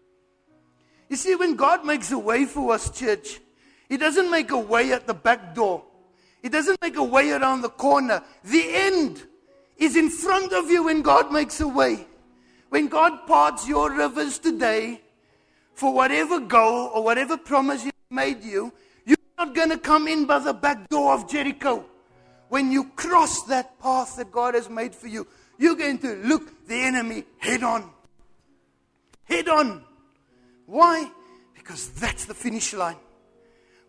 B: You see, when God makes a way for us, church, He doesn't make a way at the back door. He doesn't make a way around the corner. The end is in front of you when God makes a way. When God parts your rivers today, for whatever goal or whatever promise He made you, you're not going to come in by the back door of Jericho. When you cross that path that God has made for you, you're going to look the enemy head on. Head on. Why? Because that's the finish line.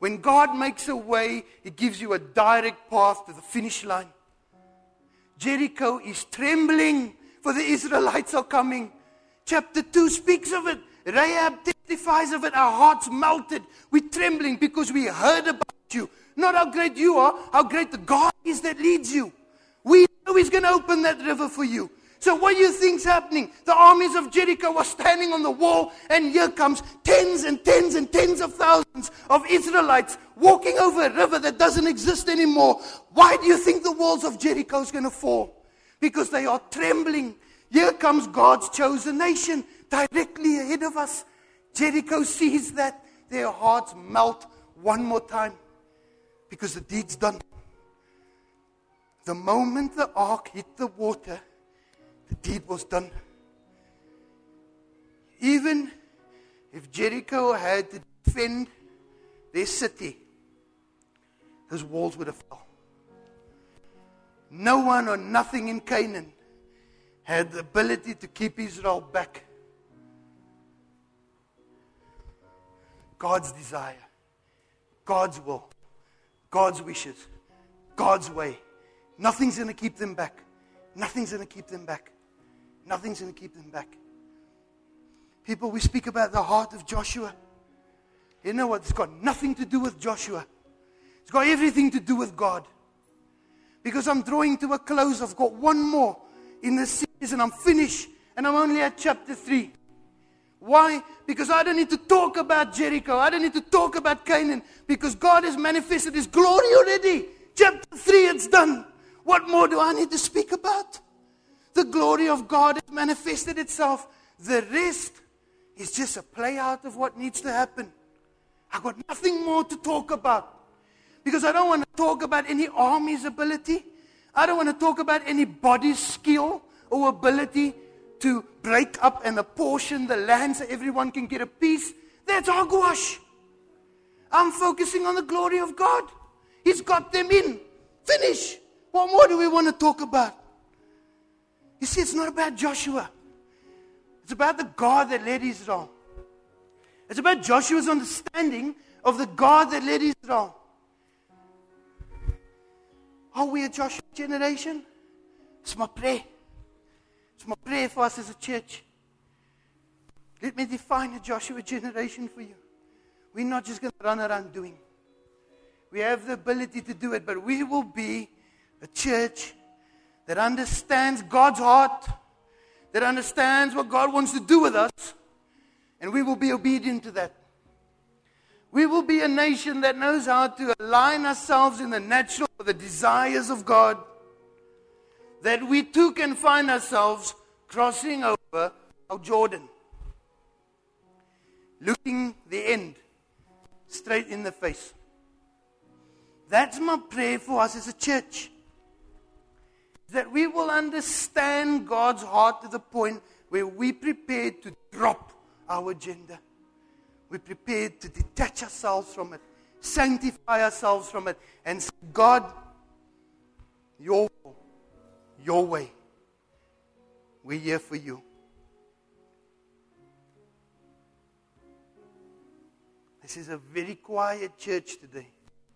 B: When God makes a way, He gives you a direct path to the finish line. Jericho is trembling, for the Israelites are coming. Chapter two speaks of it. Rahab testifies of it. Our hearts melted. We're trembling because we heard about you. Not how great you are, how great the God is that leads you. We know He's going to open that river for you. So what do you think's happening? The armies of Jericho are standing on the wall, and here comes tens and tens and tens of thousands of Israelites walking over a river that doesn't exist anymore. Why do you think the walls of Jericho is going to fall? Because they are trembling. Here comes God's chosen nation directly ahead of us. Jericho sees that. Their hearts melt one more time because the deed's done. The moment the ark hit the water, the deed was done. Even if Jericho had to defend their city, those walls would have fell. No one or nothing in Canaan had the ability to keep Israel back. God's desire, God's will, God's wishes, God's way. Nothing's going to keep them back. Nothing's going to keep them back. Nothing's going to keep them back. People, we speak about the heart of Joshua. You know what? It's got nothing to do with Joshua. It's got everything to do with God. Because I'm drawing to a close. I've got one more in this series and I'm finished. And I'm only at chapter three. Why? Because I don't need to talk about Jericho. I don't need to talk about Canaan. Because God has manifested His glory already. Chapter three, it's done. What more do I need to speak about? The glory of God has manifested itself. The rest is just a play out of what needs to happen. I've got nothing more to talk about. Because I don't want to talk about any army's ability. I don't want to talk about any body's skill or ability to break up and apportion the land so everyone can get a piece. That's hogwash. I'm focusing on the glory of God. He's got them in. Finish. What more do we want to talk about? You see, it's not about Joshua. It's about the God that led Israel. It's about Joshua's understanding of the God that led Israel. Are we a Joshua generation? It's my prayer. It's my prayer for us as a church. Let me define a Joshua generation for you. We're not just going to run around doing. We have the ability to do it, but we will be a church that understands God's heart, that understands what God wants to do with us, and we will be obedient to that. We will be a nation that knows how to align ourselves in the natural with the desires of God, that we too can find ourselves crossing over our Jordan, looking the end straight in the face. That's my prayer for us as a church. That we will understand God's heart to the point where we're prepared to drop our agenda. We're prepared to detach ourselves from it, sanctify ourselves from it, and say, God, your will, your way. We're here for you. This is a very quiet church today.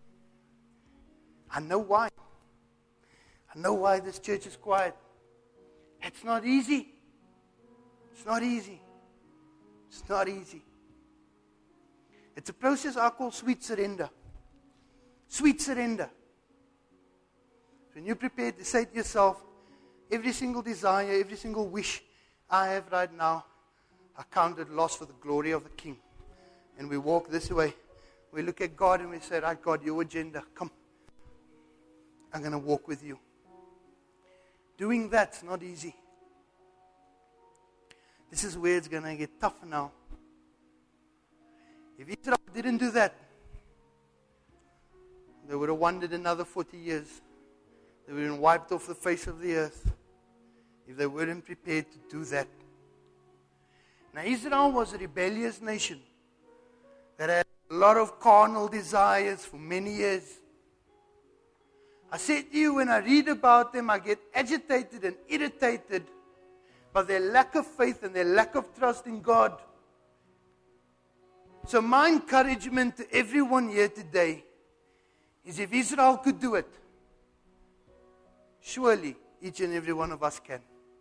B: I know why. I know why this church is quiet. It's not easy. It's not easy. It's not easy. It's a process I call sweet surrender. Sweet surrender. When you're prepared to say to yourself, every single desire, every single wish I have right now, I count it lost for the glory of the King. And we walk this way. We look at God and we say, right, God, your agenda, come. I'm going to walk with you. Doing that's not easy. This is where it's going to get tough now. If Israel didn't do that, they would have wandered another forty years. They would have been wiped off the face of the earth if they weren't prepared to do that. Now, Israel was a rebellious nation that had a lot of carnal desires for many years. I said to you, when I read about them, I get agitated and irritated by their lack of faith and their lack of trust in God. So my encouragement to everyone here today is if Israel could do it, surely each and every one of us can.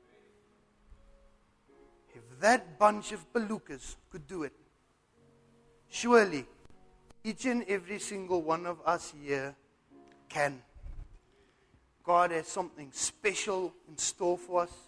B: If that bunch of Palookas could do it, surely each and every single one of us here can. God has something special in store for us.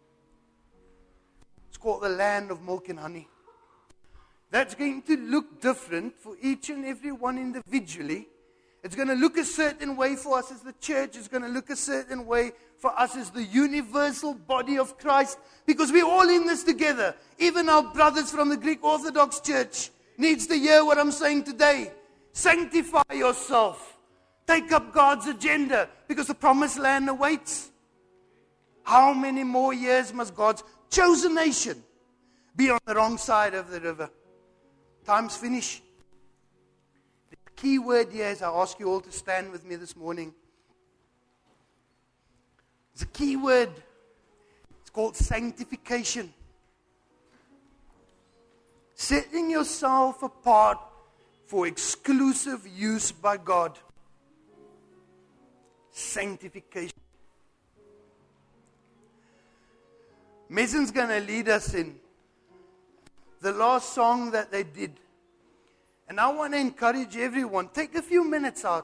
B: It's called the land of milk and honey. That's going to look different for each and every one individually. It's going to look a certain way for us as the church. It's going to look a certain way for us as the universal body of Christ. Because we're all in this together. Even our brothers from the Greek Orthodox Church needs to hear what I'm saying today. Sanctify yourself. Take up God's agenda, because the promised land awaits. How many more years must God's chosen nation be on the wrong side of the river? Time's finished. The key word here is, I ask you all to stand with me this morning. It's a key word. It's called sanctification. Setting yourself apart for exclusive use by God. Sanctification. Mason's going to lead us in the last song that they did. And I want to encourage everyone, take a few minutes out.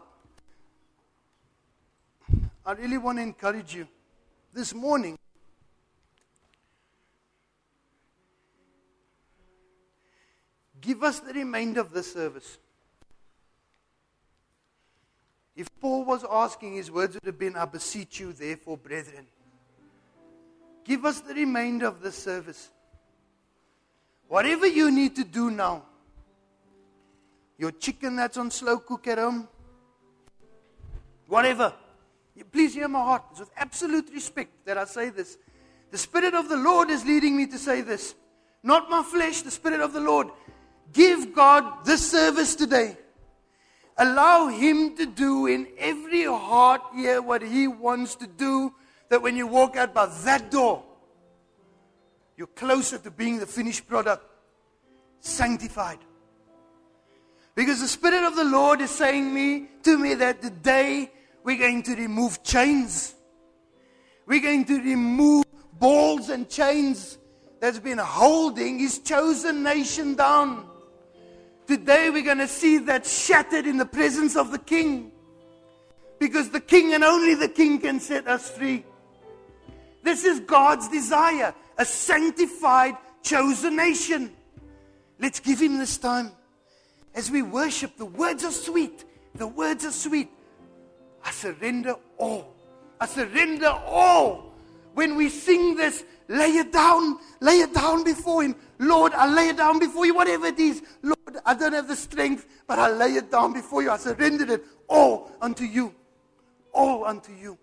B: I really want to encourage you. This morning, give us the remainder of the service. If Paul was asking, his words would have been, I beseech you, therefore, brethren. Give us the remainder of the service. Whatever you need to do now, your chicken that's on slow cook at home, whatever. Please hear my heart. It's with absolute respect that I say this. The Spirit of the Lord is leading me to say this. Not my flesh, the Spirit of the Lord. Give God this service today. Allow Him to do in every heart here what He wants to do, that when you walk out by that door, you're closer to being the finished product, sanctified. Because the Spirit of the Lord is saying me to me that today we're going to remove chains. We're going to remove balls and chains that's been holding His chosen nation down. Today we're going to see that shattered in the presence of the King. Because the King and only the King can set us free. This is God's desire. A sanctified, chosen nation. Let's give Him this time. As we worship, the words are sweet. The words are sweet. I surrender all. I surrender all. When we sing this, lay it down. Lay it down before Him. Lord, I lay it down before You, whatever it is. Lord, I don't have the strength, but I lay it down before You. I surrendered it all unto You. All unto You.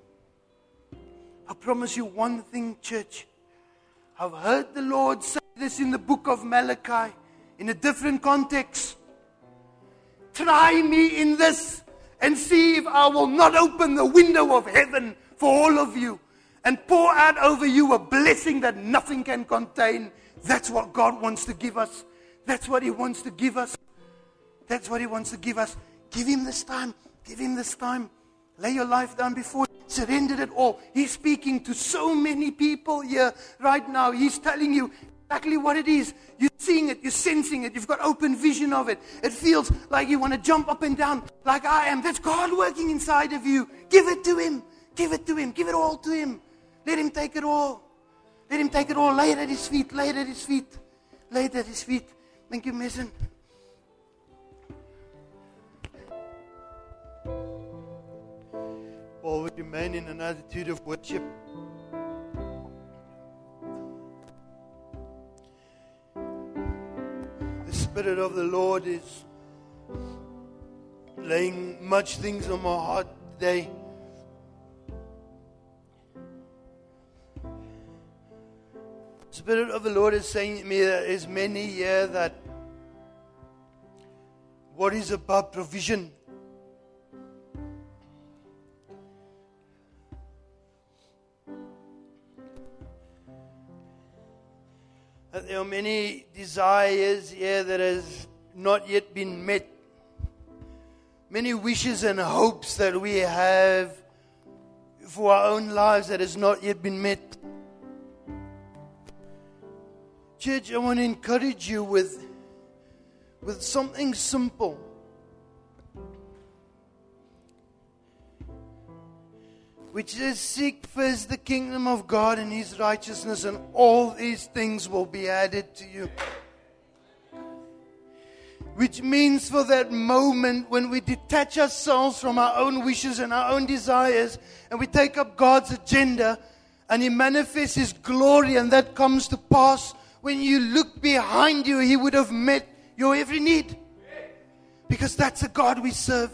B: I promise you one thing, church. I've heard the Lord say this in the book of Malachi, in a different context. Try me in this and see if I will not open the window of heaven for all of you and pour out over you a blessing that nothing can contain. That's what God wants to give us. That's what He wants to give us. That's what He wants to give us. Give Him this time. Give Him this time. Lay your life down before Him. Surrender it all. He's speaking to so many people here right now. He's telling you exactly what it is. You're seeing it. You're sensing it. You've got open vision of it. It feels like you want to jump up and down like I am. That's God working inside of you. Give it to Him. Give it to Him. Give it all to Him. Let Him take it all. Let Him take it all. Lay it at His feet. Lay it at His feet. Lay it at His feet. Thank you, Mason. While we remain in an attitude of worship, the Spirit of the Lord is laying much things on my heart today. The Spirit of the Lord is saying to me that there's many here that worries about provision. That there are many desires here that has not yet been met. Many wishes and hopes that we have for our own lives that has not yet been met. Church, I want to encourage you with, with something simple. Which is, seek first the kingdom of God and His righteousness, and all these things will be added to you. Which means for that moment when we detach ourselves from our own wishes and our own desires, and we take up God's agenda, and He manifests His glory, and that comes to pass. When you look behind you, He would have met your every need. Because that's the God we serve.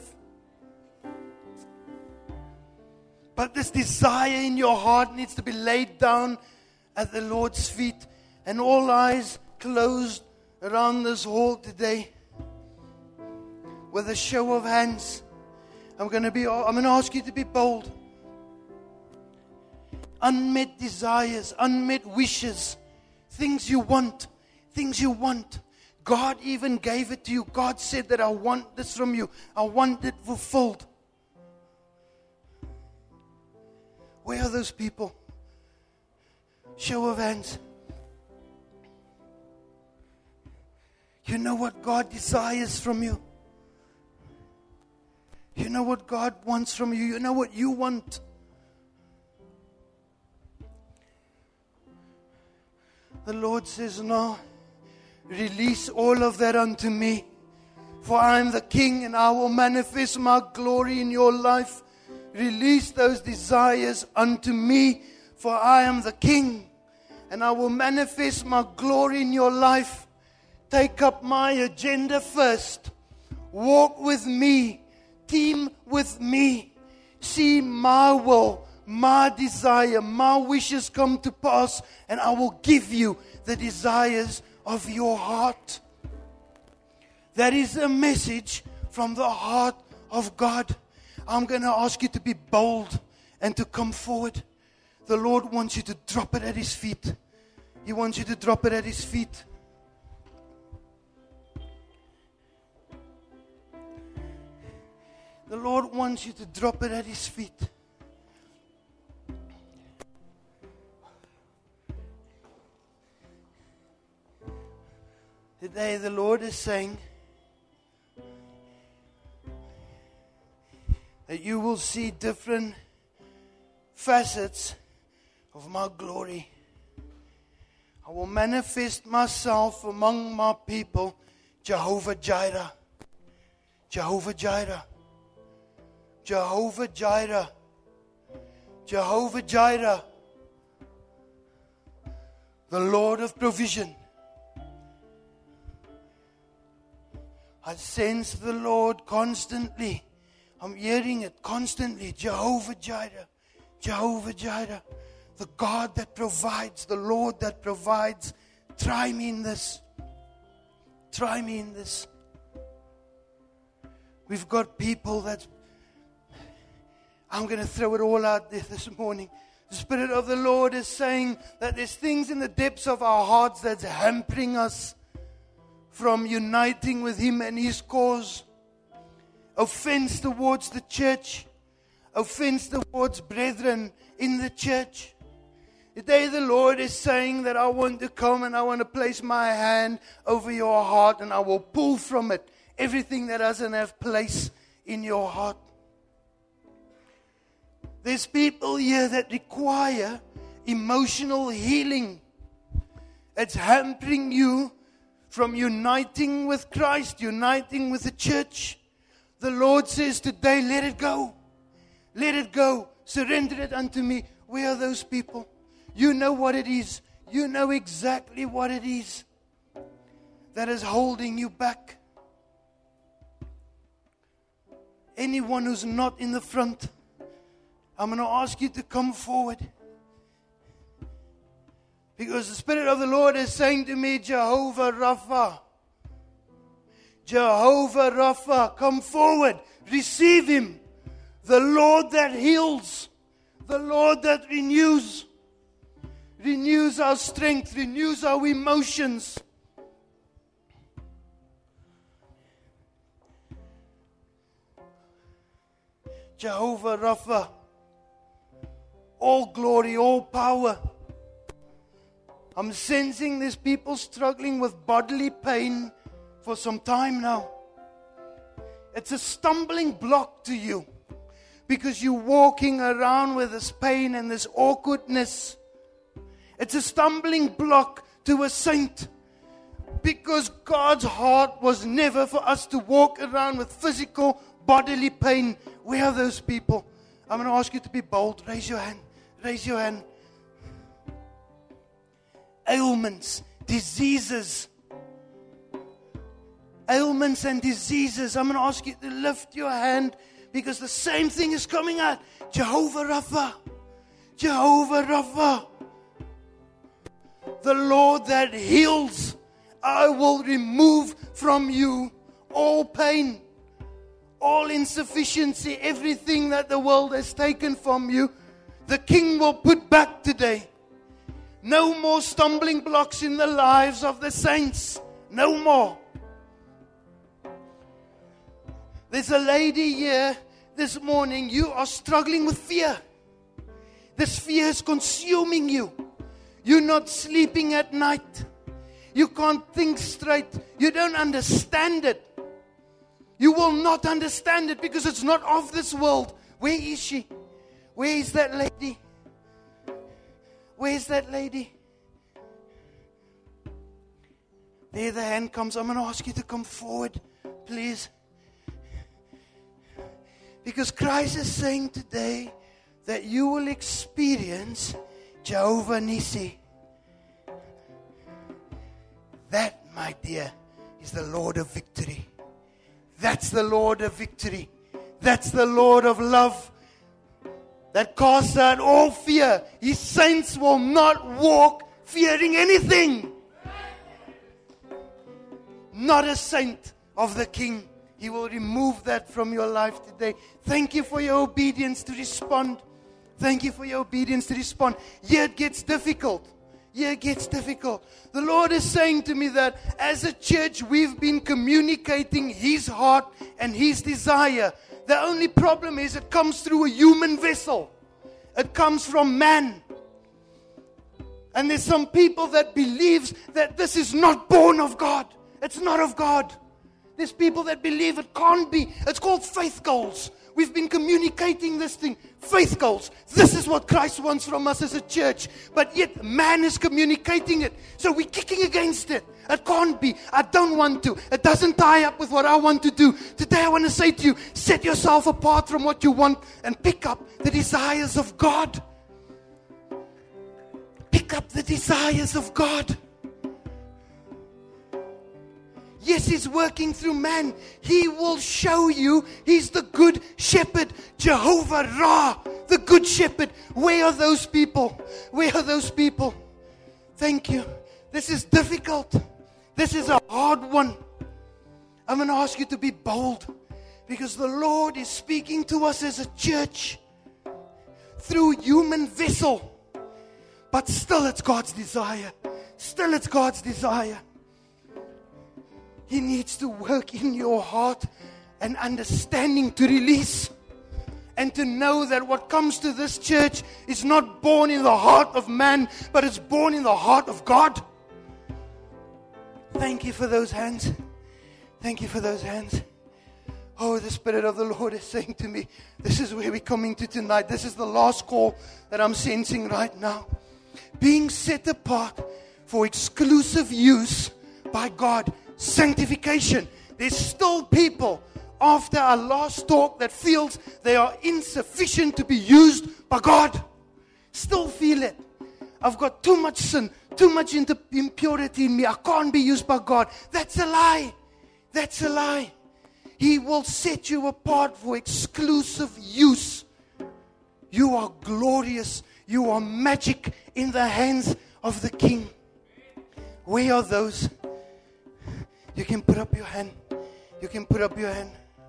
B: But this desire in your heart needs to be laid down at the Lord's feet. And all eyes closed around this hall today. With a show of hands. I'm going to be, I'm going to ask you to be bold. Unmet desires, unmet wishes. Things you want. Things you want. God even gave it to you. God said that I want this from you. I want it fulfilled. Where are those people? Show of hands. You know what God desires from you. You know what God wants from you. You know what you want. The Lord says, no, release all of that unto me. For I am the King and I will manifest my glory in your life. Release those desires unto me, for I am the King, and I will manifest my glory in your life. Take up my agenda first. Walk with me. Team with me. See my will, my desire, my wishes come to pass, and I will give you the desires of your heart. That is a message from the heart of God. I'm going to ask you to be bold and to come forward. The Lord wants you to drop it at His feet. He wants you to drop it at His feet. The Lord wants you to drop it at His feet. Today the Lord is saying that you will see different facets of my glory. I will manifest myself among my people, Jehovah Jireh. Jehovah Jireh. Jehovah Jireh. Jehovah Jireh. The Lord of provision. I sense the Lord constantly. I'm hearing it constantly. Jehovah Jireh. Jehovah Jireh. The God that provides. The Lord that provides. Try me in this. Try me in this. We've got people that... I'm going to throw it all out there this morning. The Spirit of the Lord is saying that there's things in the depths of our hearts that's hampering us from uniting with Him and His cause. Offense towards the church. Offense towards brethren in the church. Today the Lord is saying that I want to come and I want to place my hand over your heart and I will pull from it everything that doesn't have place in your heart. There's people here that require emotional healing. It's hampering you from uniting with Christ, uniting with the church. The Lord says today, let it go. Let it go. Surrender it unto me. Where are those people? You know what it is. You know exactly what it is that is holding you back. Anyone who's not in the front, I'm going to ask you to come forward. Because the Spirit of the Lord is saying to me, Jehovah Rapha. Jehovah Rapha, come forward. Receive Him. The Lord that heals. The Lord that renews. Renews our strength. Renews our emotions. Jehovah Rapha. All glory, all power. I'm sensing there's people struggling with bodily pain for some time now. It's a stumbling block to you because you're walking around with this pain and this awkwardness. It's a stumbling block to a saint because God's heart was never for us to walk around with physical bodily pain. Where are those people? I'm going to ask you to be bold. Raise your hand. Raise your hand. Ailments, diseases. Ailments and diseases. I'm going to ask you to lift your hand because the same thing is coming out. Jehovah Rapha. Jehovah Rapha. The Lord that heals. I will remove from you all pain, all insufficiency, everything that the world has taken from you. The King will put back today. No more stumbling blocks in the lives of the saints. No more. There's a lady here this morning. You are struggling with fear. This fear is consuming you. You're not sleeping at night. You can't think straight. You don't understand it. You will not understand it because it's not of this world. Where is she? Where is that lady? Where is that lady? There the hand comes. I'm going to ask you to come forward, please. Because Christ is saying today that you will experience Jehovah Nissi. That, my dear, is the Lord of victory. That's the Lord of victory. That's the Lord of love. That casts out all fear. His saints will not walk fearing anything. Not a saint of the King. He will remove that from your life today. Thank you for your obedience to respond. Thank you for your obedience to respond. Yeah, it gets difficult. Yeah, it gets difficult. The Lord is saying to me that as a church, we've been communicating His heart and His desire. The only problem is it comes through a human vessel. It comes from man. And there's some people that believes that this is not born of God. It's not of God. There's people that believe it can't be. It's called faith goals. We've been communicating this thing. Faith goals. This is what Christ wants from us as a church. But yet man is communicating it. So we're kicking against it. It can't be. I don't want to. It doesn't tie up with what I want to do. Today I want to say to you, set yourself apart from what you want and pick up the desires of God. Pick up the desires of God. Yes, He's working through man. He will show you He's the good shepherd. Jehovah Ra, the good shepherd. Where are those people? Where are those people? Thank you. This is difficult. This is a hard one. I'm going to ask you to be bold because the Lord is speaking to us as a church through human vessel. But still it's God's desire. Still it's God's desire. He needs to work in your heart and understanding to release and to know that what comes to this church is not born in the heart of man, but it's born in the heart of God. Thank you for those hands. Thank you for those hands. Oh, the Spirit of the Lord is saying to me, this is where we're coming to tonight. This is the last call that I'm sensing right now. Being set apart for exclusive use by God. Sanctification. There's still people after our last talk that feels they are insufficient to be used by God. Still feel it. I've got too much sin, too much impurity in me. I can't be used by God. That's a lie. That's a lie. He will set you apart for exclusive use. You are glorious. You are magic in the hands of the King. Where are those? You can put up your hand. You can put up your hand.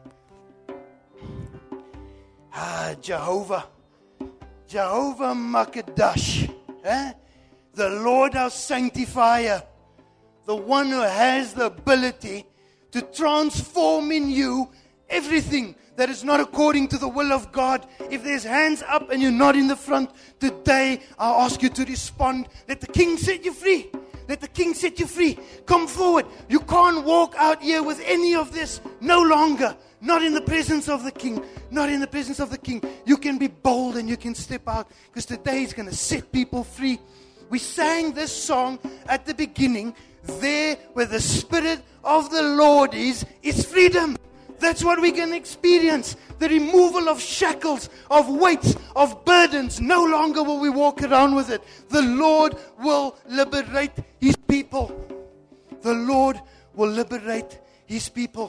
B: Ah, Jehovah. Jehovah Makadash. Eh? The Lord our sanctifier. The one who has the ability to transform in you everything that is not according to the will of God. If there's hands up and you're not in the front, today I'll ask you to respond. Let the King set you free. Let the King set you free. Come forward. You can't walk out here with any of this no longer. Not in the presence of the King. Not in the presence of the King. You can be bold and you can step out, because today He's going to set people free. We sang this song at the beginning. There where the Spirit of the Lord is, is freedom. That's what we're going to experience. The removal of shackles, of weights, of burdens. No longer will we walk around with it. The Lord will liberate His people. The Lord will liberate His people.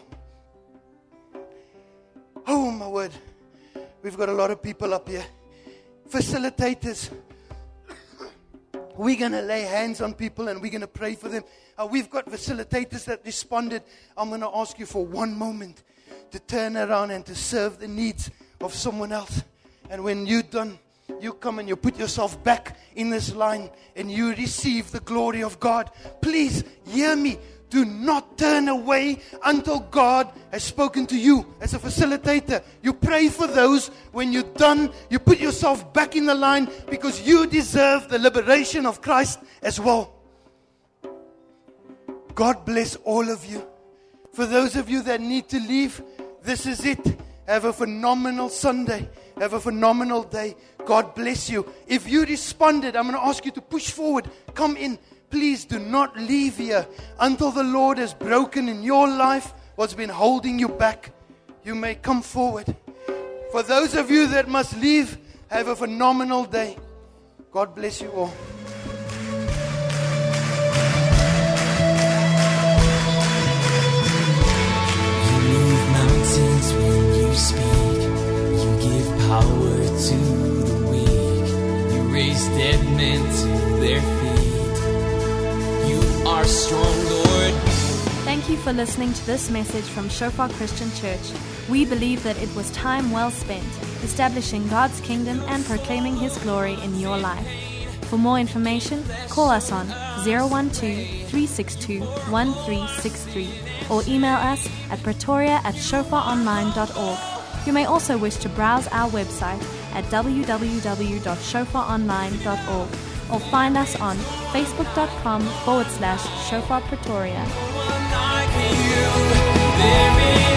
B: Oh, my word. We've got a lot of people up here. Facilitators. We're going to lay hands on people and we're going to pray for them. Uh, we've got facilitators that responded. I'm going to ask you for one moment to turn around and to serve the needs of someone else. And when you're done, you come and you put yourself back in this line and you receive the glory of God. Please hear me. Do not turn away until God has spoken to you as a facilitator. You pray for those. When you're done, you put yourself back in the line, because you deserve the liberation of Christ as well. God bless all of you. For those of you that need to leave, this is it. Have a phenomenal Sunday. Have a phenomenal day. God bless you. If you responded, I'm going to ask you to push forward. Come in. Please do not leave here until the Lord has broken in your life what's been holding you back. You may come forward. For those of you that must leave, have a phenomenal day. God bless you all.
C: When you speak, you give power to the weak. You raise dead men to their feet. You are strong, Lord.
A: Thank you for listening to this message from Shofar Christian Church. We believe that it was time well spent establishing God's kingdom and proclaiming His glory in your life. For more information, call us on zero one two, three six two, one three six three or email us at pretoria at shofar online dot org. You may also wish to browse our website at w w w dot shofar online dot org or find us on facebook.com forward slash Shofar Pretoria.
C: There is